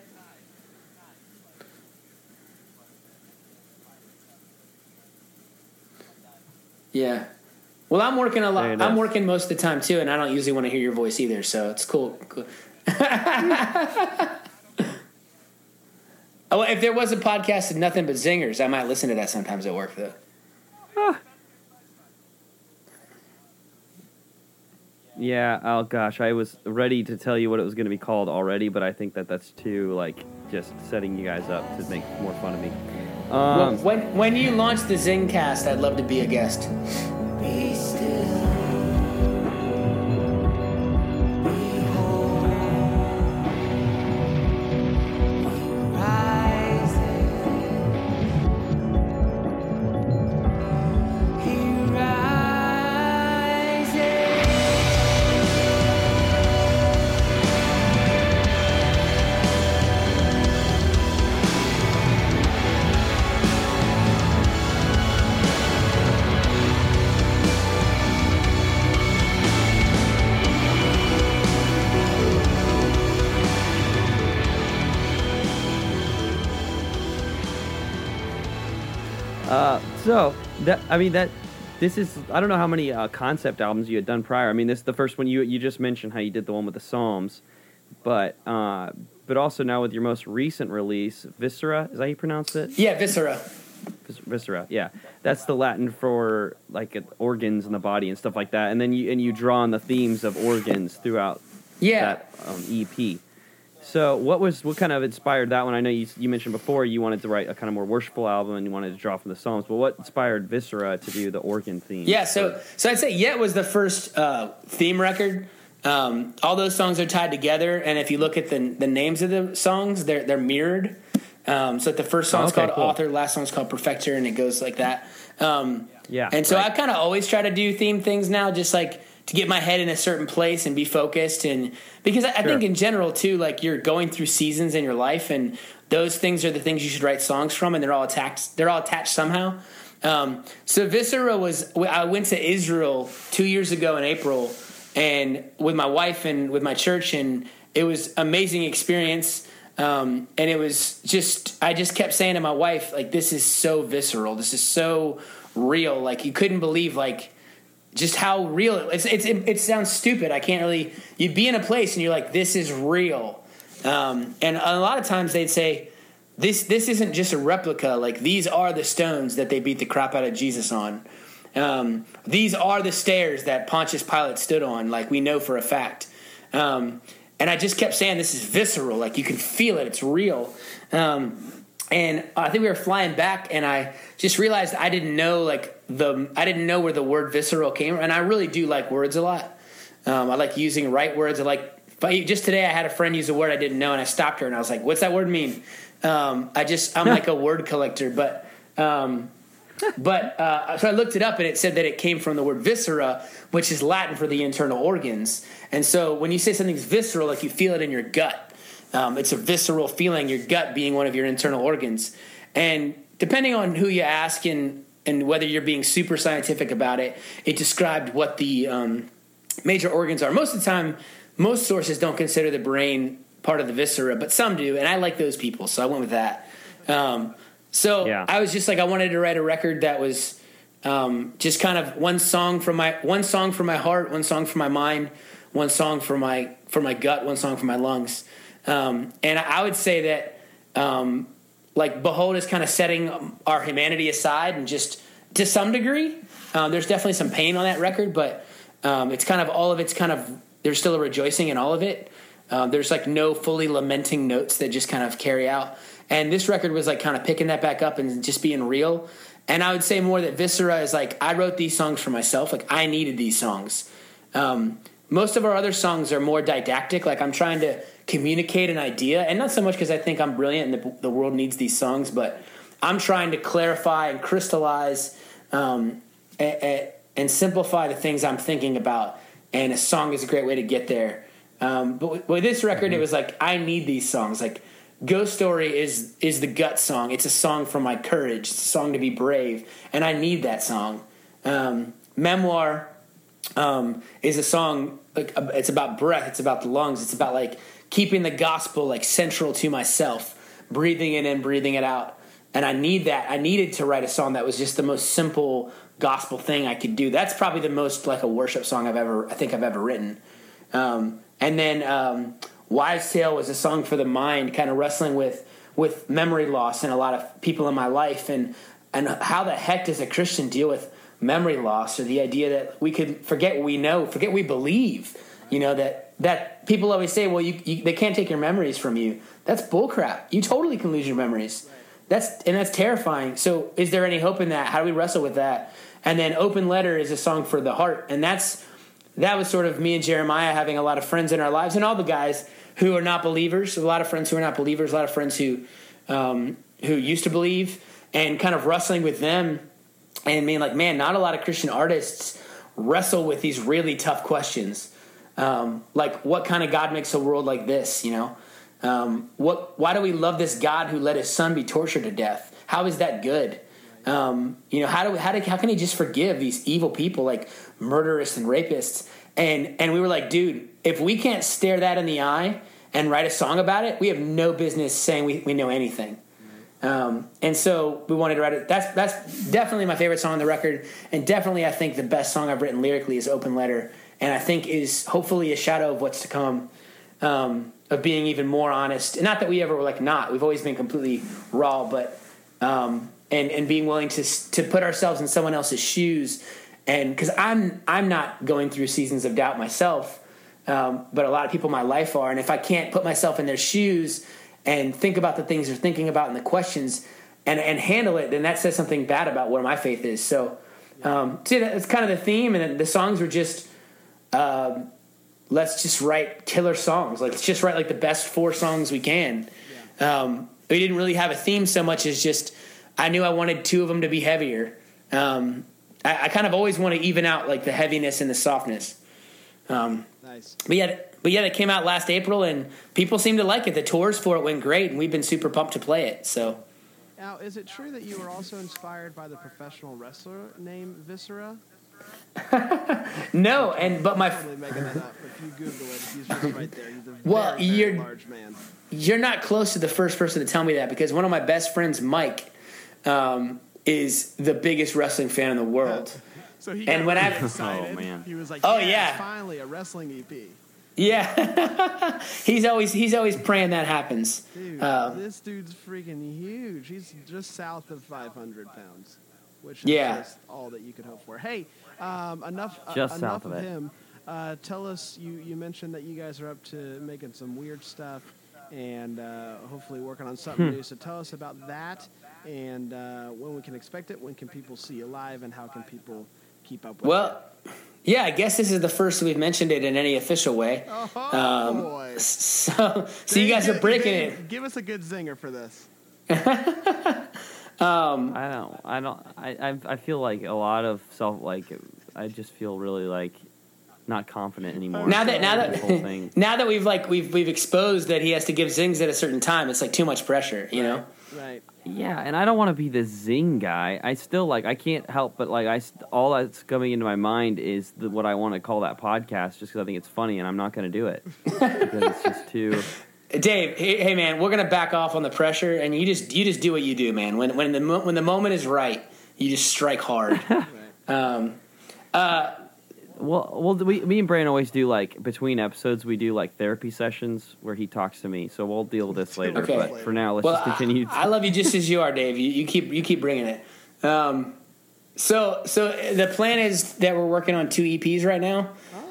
Yeah. Well, I'm working a lot. I'm working most of the time too, and I don't usually want to hear your voice either, so it's cool. Oh, if there was a podcast of nothing but zingers, I might listen to that sometimes at work, though. Yeah, oh gosh, I was ready to tell you what it was going to be called already, but I think that's too, just setting you guys up to make more fun of me. Well, when you launch the Zingcast, I'd love to be a guest. Be still. This is, I don't know how many concept albums you had done prior. I mean, this is the first one you just mentioned how you did the one with the Psalms, but also now with your most recent release, Viscera, is that how you pronounce it? Yeah, Viscera. Viscera, yeah. That's the Latin for organs in the body and stuff like that. And then you draw on the themes of organs throughout that EP. So what kind of inspired that one? I know you mentioned before you wanted to write a kind of more worshipful album and you wanted to draw from the Psalms, but what inspired Viscera to do the organ theme? Yeah, so I'd say Yet was the first theme record. All those songs are tied together, and if you look at the names of the songs, they're mirrored. So the first song's called Author, last song's called Perfecter, and it goes like that. And so I kind of always try to do theme things now, just to get my head in a certain place and be focused, and because I think in general too, you're going through seasons in your life, and those things are the things you should write songs from, and they're all attached somehow. So Viscera I went to Israel 2 years ago in April, and with my wife and with my church, and it was amazing experience. And it was I just kept saying to my wife, this is so visceral, this is so real, you couldn't believe just how real it sounds stupid. I can't really. You'd be in a place and you're like, this is real. And a lot of times they'd say, this isn't just a replica. These are the stones that they beat the crap out of Jesus on. These are the stairs that Pontius Pilate stood on, like we know for a fact. And I just kept saying, this is visceral. Like, you can feel it. It's real. And I think we were flying back, and I just realized I didn't know where the word visceral came from. And I really do like words a lot. I like using right words. Just today I had a friend use a word I didn't know, and I stopped her, and I was like, what's that word mean? I'm like a word collector, so I looked it up, and it said that it came from the word viscera, which is Latin for the internal organs. And so when you say something's visceral, like you feel it in your gut. It's a visceral feeling, your gut being one of your internal organs. And depending on who you ask and whether you're being super scientific about it, it described what the major organs are. Most of the time, most sources don't consider the brain part of the viscera, but some do, and I like those people, so I went with that. I was just like, I wanted to write a record that was just kind of one song from my heart, one song from my mind, one song for my gut, one song for my lungs. And I would say that, like, Behold is kind of setting our humanity aside, and just to some degree, there's definitely some pain on that record, but it's kind of all of it's kind of, there's still a rejoicing in all of it. There's like no fully lamenting notes that just kind of carry out. And this record was like kind of picking that back up and just being real. And I would say more that Viscera is like, I wrote these songs for myself. Like, I needed these songs. Most of our other songs are more didactic. Like, I'm trying to communicate an idea, and not so much because I think I'm brilliant and the world needs these songs, but I'm trying to clarify and crystallize and simplify the things I'm thinking about. And a song is a great way to get there. But with this record, it was like, I need these songs. Like, Ghost Story is the gut song. It's a song for my courage. It's a song to be brave, and I need that song. Memoir is a song, like, it's about breath. It's about the lungs. It's about like keeping the gospel like central to myself, breathing it in, breathing it out. And I need that. I needed to write a song that was just the most simple gospel thing I could do. That's probably the most like a worship song I've ever written. And then Wives' Tale was a song for the mind, kind of wrestling with memory loss and a lot of people in my life, and how the heck does a Christian deal with memory loss, or the idea that we could forget what we know, forget what we believe. You know, that people always say, well, they can't take your memories from you. That's bullcrap. You totally can lose your memories. That's terrifying. So is there any hope in that? How do we wrestle with that? And then Open Letter is a song for the heart, and that was sort of me and Jeremiah having a lot of friends in our lives, and all the guys who are not believers, a lot of friends who are not believers, a lot of friends who used to believe, and kind of wrestling with them and being like, man, not a lot of Christian artists wrestle with these really tough questions. Like, what kind of God makes a world like this, you know? Why do we love this God who let his son be tortured to death? How is that good? You know, how can he just forgive these evil people like murderers and rapists? And we were like, dude, if we can't stare that in the eye and write a song about it, we have no business saying we know anything. And so we wanted to write it. That's definitely my favorite song on the record, and definitely I think the best song I've written lyrically is Open Letter, and I think is hopefully a shadow of what's to come, of being even more honest. And not that we ever were like not. We've always been completely raw, but and being willing to put ourselves in someone else's shoes. And because I'm not going through seasons of doubt myself, but a lot of people in my life are. And if I can't put myself in their shoes and think about the things they're thinking about and the questions and handle it, then that says something bad about where my faith is. So, see, that's kind of the theme. And then the songs were just, let's just write killer songs. Like, let's just write like the best 4 songs we can. Yeah. We didn't really have a theme so much as just, I knew I wanted 2 of them to be heavier. I kind of always want to even out like the heaviness and the softness. Nice. But yeah, it came out last April, and people seem to like it. The tours for it went great, and we've been super pumped to play it. So, now, is it true that you were also inspired by the professional wrestler named Viscera? No, but my I'm making that up. If you Google it, he's just right there. He's a very large man. You're not close to the first person to tell me that, because one of my best friends, Mike, is the biggest wrestling fan in the world. So he got excited. Oh, man. He was like, "Oh yeah, finally a wrestling EP." Yeah, he's always praying that happens. Dude, this dude's freaking huge. He's just south of 500 pounds. which is just all that you could hope for. Hey, enough south of him. Tell us, you mentioned that you guys are up to making some weird stuff and hopefully working on something new. So tell us about that and when we can expect it, when can people see you live, and how can people keep up with it? Yeah, I guess this is the first we've mentioned it in any official way. Boy. So you guys are breaking it. Give us a good zinger for this. I feel like a lot of I just feel really like not confident anymore. Now that we've exposed that he has to give zings at a certain time, it's like too much pressure, you know? Right. Yeah, and I don't want to be the zing guy. I still I can't help but all that's coming into my mind is what I want to call that podcast, just because I think it's funny, and I'm not going to do it because it's just too. Dave, hey man, we're gonna back off on the pressure, and you just do what you do, man. When the moment is right, you just strike hard. Me and Brian always do between episodes we do therapy sessions where he talks to me. So we'll deal with this later. Okay. But for now, let's just continue. I love you just as you are, Dave. You keep bringing it. So the plan is that we're working on 2 EPs right now.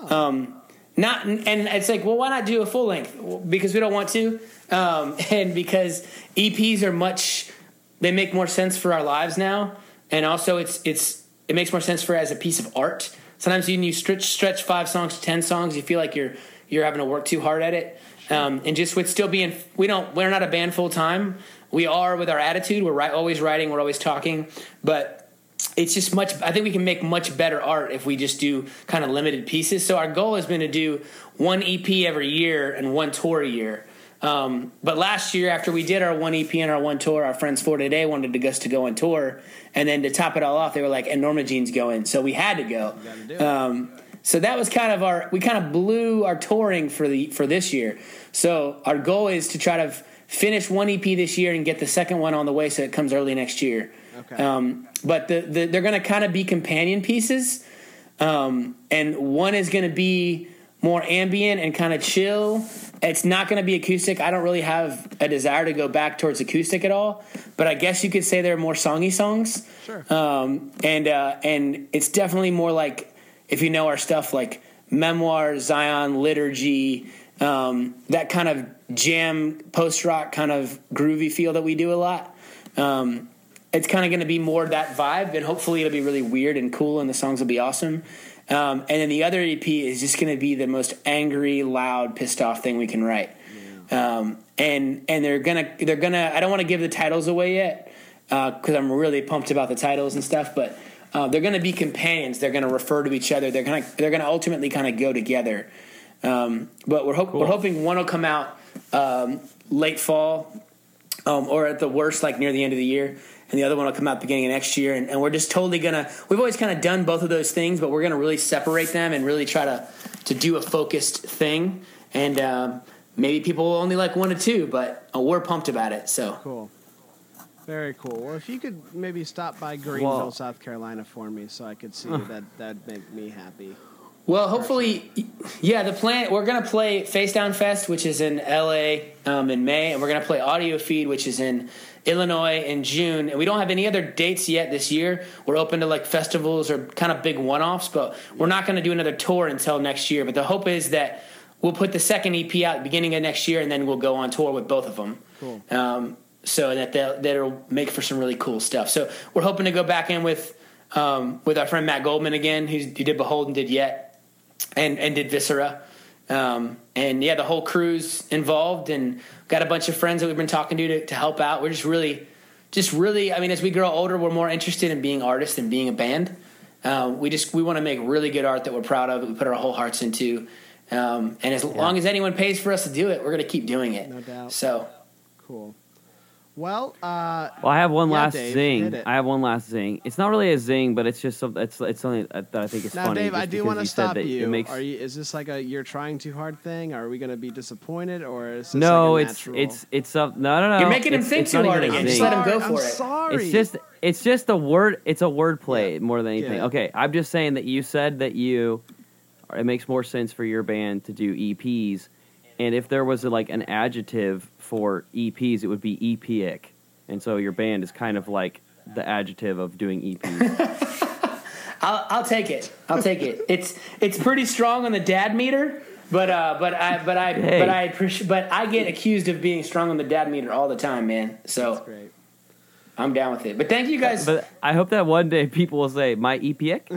And it's like, well, why not do a full length? Because we don't want to, and because EPs are they make more sense for our lives now, and also it makes more sense as a piece of art. Sometimes when you stretch 5 songs to 10 songs, you feel like you're having to work too hard at it. And just with still being, we're not a band full time. We are with our attitude. We're always writing. We're always talking, but. It's just I think we can make much better art if we just do kind of limited pieces. So our goal has been to do 1 EP every year and 1 tour a year. But last year, after we did our 1 EP and our 1 tour, our friends For Today wanted us to go on tour. And then to top it all off, they were like, and Norma Jean's going. So we had to go. So that was kind of we kind of blew our touring for this year. So our goal is to try to finish 1 EP this year and get the second one on the way so it comes early next year. Okay. But they're going to kind of be companion pieces, and one is going to be more ambient and kind of chill. It's not going to be acoustic. I don't really have a desire to go back towards acoustic at all, but I guess you could say they're more songy songs. Sure. And it's definitely more like, if you know our stuff, like Memoir, Zion, Liturgy, that kind of jam post-rock kind of groovy feel that we do a lot. It's kind of going to be more that vibe, and hopefully it'll be really weird and cool, and the songs will be awesome. And then the other EP is just going to be the most angry, loud, pissed off thing we can write. Yeah. And they're gonna. I don't want to give the titles away yet because I'm really pumped about the titles and stuff. But they're going to be companions. They're going to refer to each other. They're going to ultimately kind of go together. But we're hoping one will come out late fall, or at the worst, near the end of the year. And the other one will come out beginning of next year. And we're just totally we've always kind of done both of those things, but we're going to really separate them and really try to do a focused thing. And maybe people will only like 1 or 2, but we're pumped about it. So cool. Very cool. Well, if you could maybe stop by Greenville, South Carolina for me so I could see you, that'd make me happy. Well, hopefully, the plan, we're going to play Face Down Fest, which is in L.A. In May, and we're going to play Audio Feed, which is in Illinois in June. And we don't have any other dates yet this year. We're open to festivals or kind of big one-offs, but we're not going to do another tour until next year. But the hope is that we'll put the second EP out at the beginning of next year, and then we'll go on tour with both of them. Cool. So that'll make for some really cool stuff. So we're hoping to go back in with our friend Matt Goldman again, who did Behold and did Yet. And did Viscera. The whole crew's involved, and got a bunch of friends that we've been talking to help out. We're just really, I mean, as we grow older, we're more interested in being artists than being a band. We want to make really good art that we're proud of, that we put our whole hearts into. And as long as anyone pays for us to do it, we're going to keep doing it. No doubt. So cool. Well, I have one last Dave, zing. I have one last zing. It's not really a zing, but it's just something. It's something that I think is funny. Now, Dave, I do want to stop you. Makes, is this like a you're trying too hard thing? Are we going to be disappointed, or is this no? Like a it's natural... no. You're making him think too hard again. Just let him go for it. Sorry. It's just a word. It's a word play more than anything. Okay, I'm just saying that you said that it makes more sense for your band to do EPs, and if there was an adjective for EPs, it would be epic. And so your band is kind of the adjective of doing EPs. I'll take it. I'll take it. It's pretty strong on the dad meter, but I get accused of being strong on the dad meter all the time, man. So That's great. I'm down with it. But thank you guys. But I hope that one day people will say my EPic.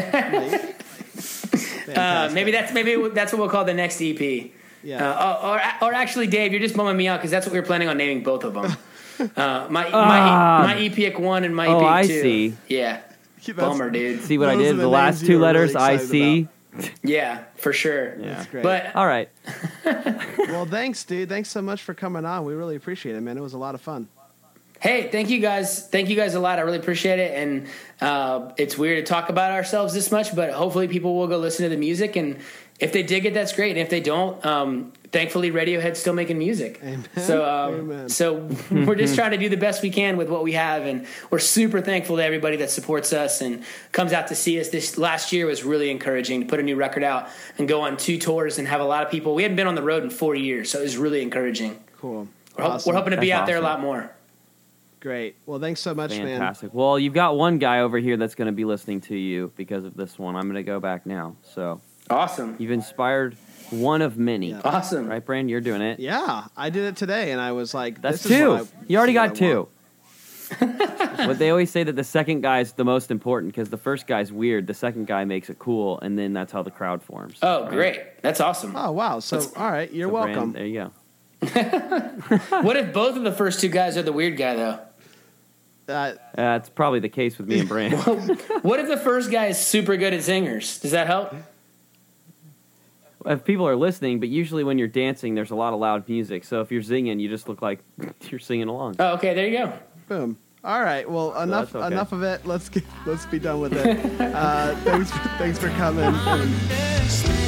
Maybe that's what we'll call the next EP. Yeah. Or actually, Dave, you're just bumming me out because that's what we were planning on naming both of them. My EPic 1 and my EPic 2. Oh, I see. Yeah. Bummer, dude. See what I did? The last two letters, really IC. Yeah, for sure. Yeah. That's great. But All right. Well, thanks, dude. Thanks so much for coming on. We really appreciate it, man. It was a lot of fun. hey, thank you guys. Thank you guys a lot. I really appreciate it. And it's weird to talk about ourselves this much, but hopefully people will go listen to the music. And if they dig it, that's great. And if they don't, thankfully Radiohead's still making music. Amen. So we're just trying to do the best we can with what we have. And we're super thankful to everybody that supports us and comes out to see us. This last year was really encouraging to put a new record out and go on 2 tours and have a lot of people. We hadn't been on the road in 4 years, so it was really encouraging. Cool. We're hoping to be out there a lot more. Great. Well, thanks so much, man. Fantastic. Well, you've got one guy over here that's going to be listening to you because of this one. I'm going to go back now. So Awesome. you've inspired one of many. Yeah. Awesome. Right, Brand? You're doing it. Yeah, I did it today, and I was like, That's this is 2. what You already this is got what I 2. But they always say that the second guy is the most important because the first guy's weird. The second guy makes it cool, and then that's how the crowd forms. Oh, right? Great. That's awesome. want. Oh, wow. So, all right, you're So, Brand, welcome. there you go. What if both of the first 2 guys are the weird guy, though? That's probably the case with me and Brand. What if the first guy is super good at singers? Does that help? If people are listening, but usually when you're dancing, there's a lot of loud music. So if you're singing, you just look like you're singing along. Oh, okay. There you go. Boom. All right. Well, enough that's okay. enough of it. Let's be done with it. Thanks for coming. And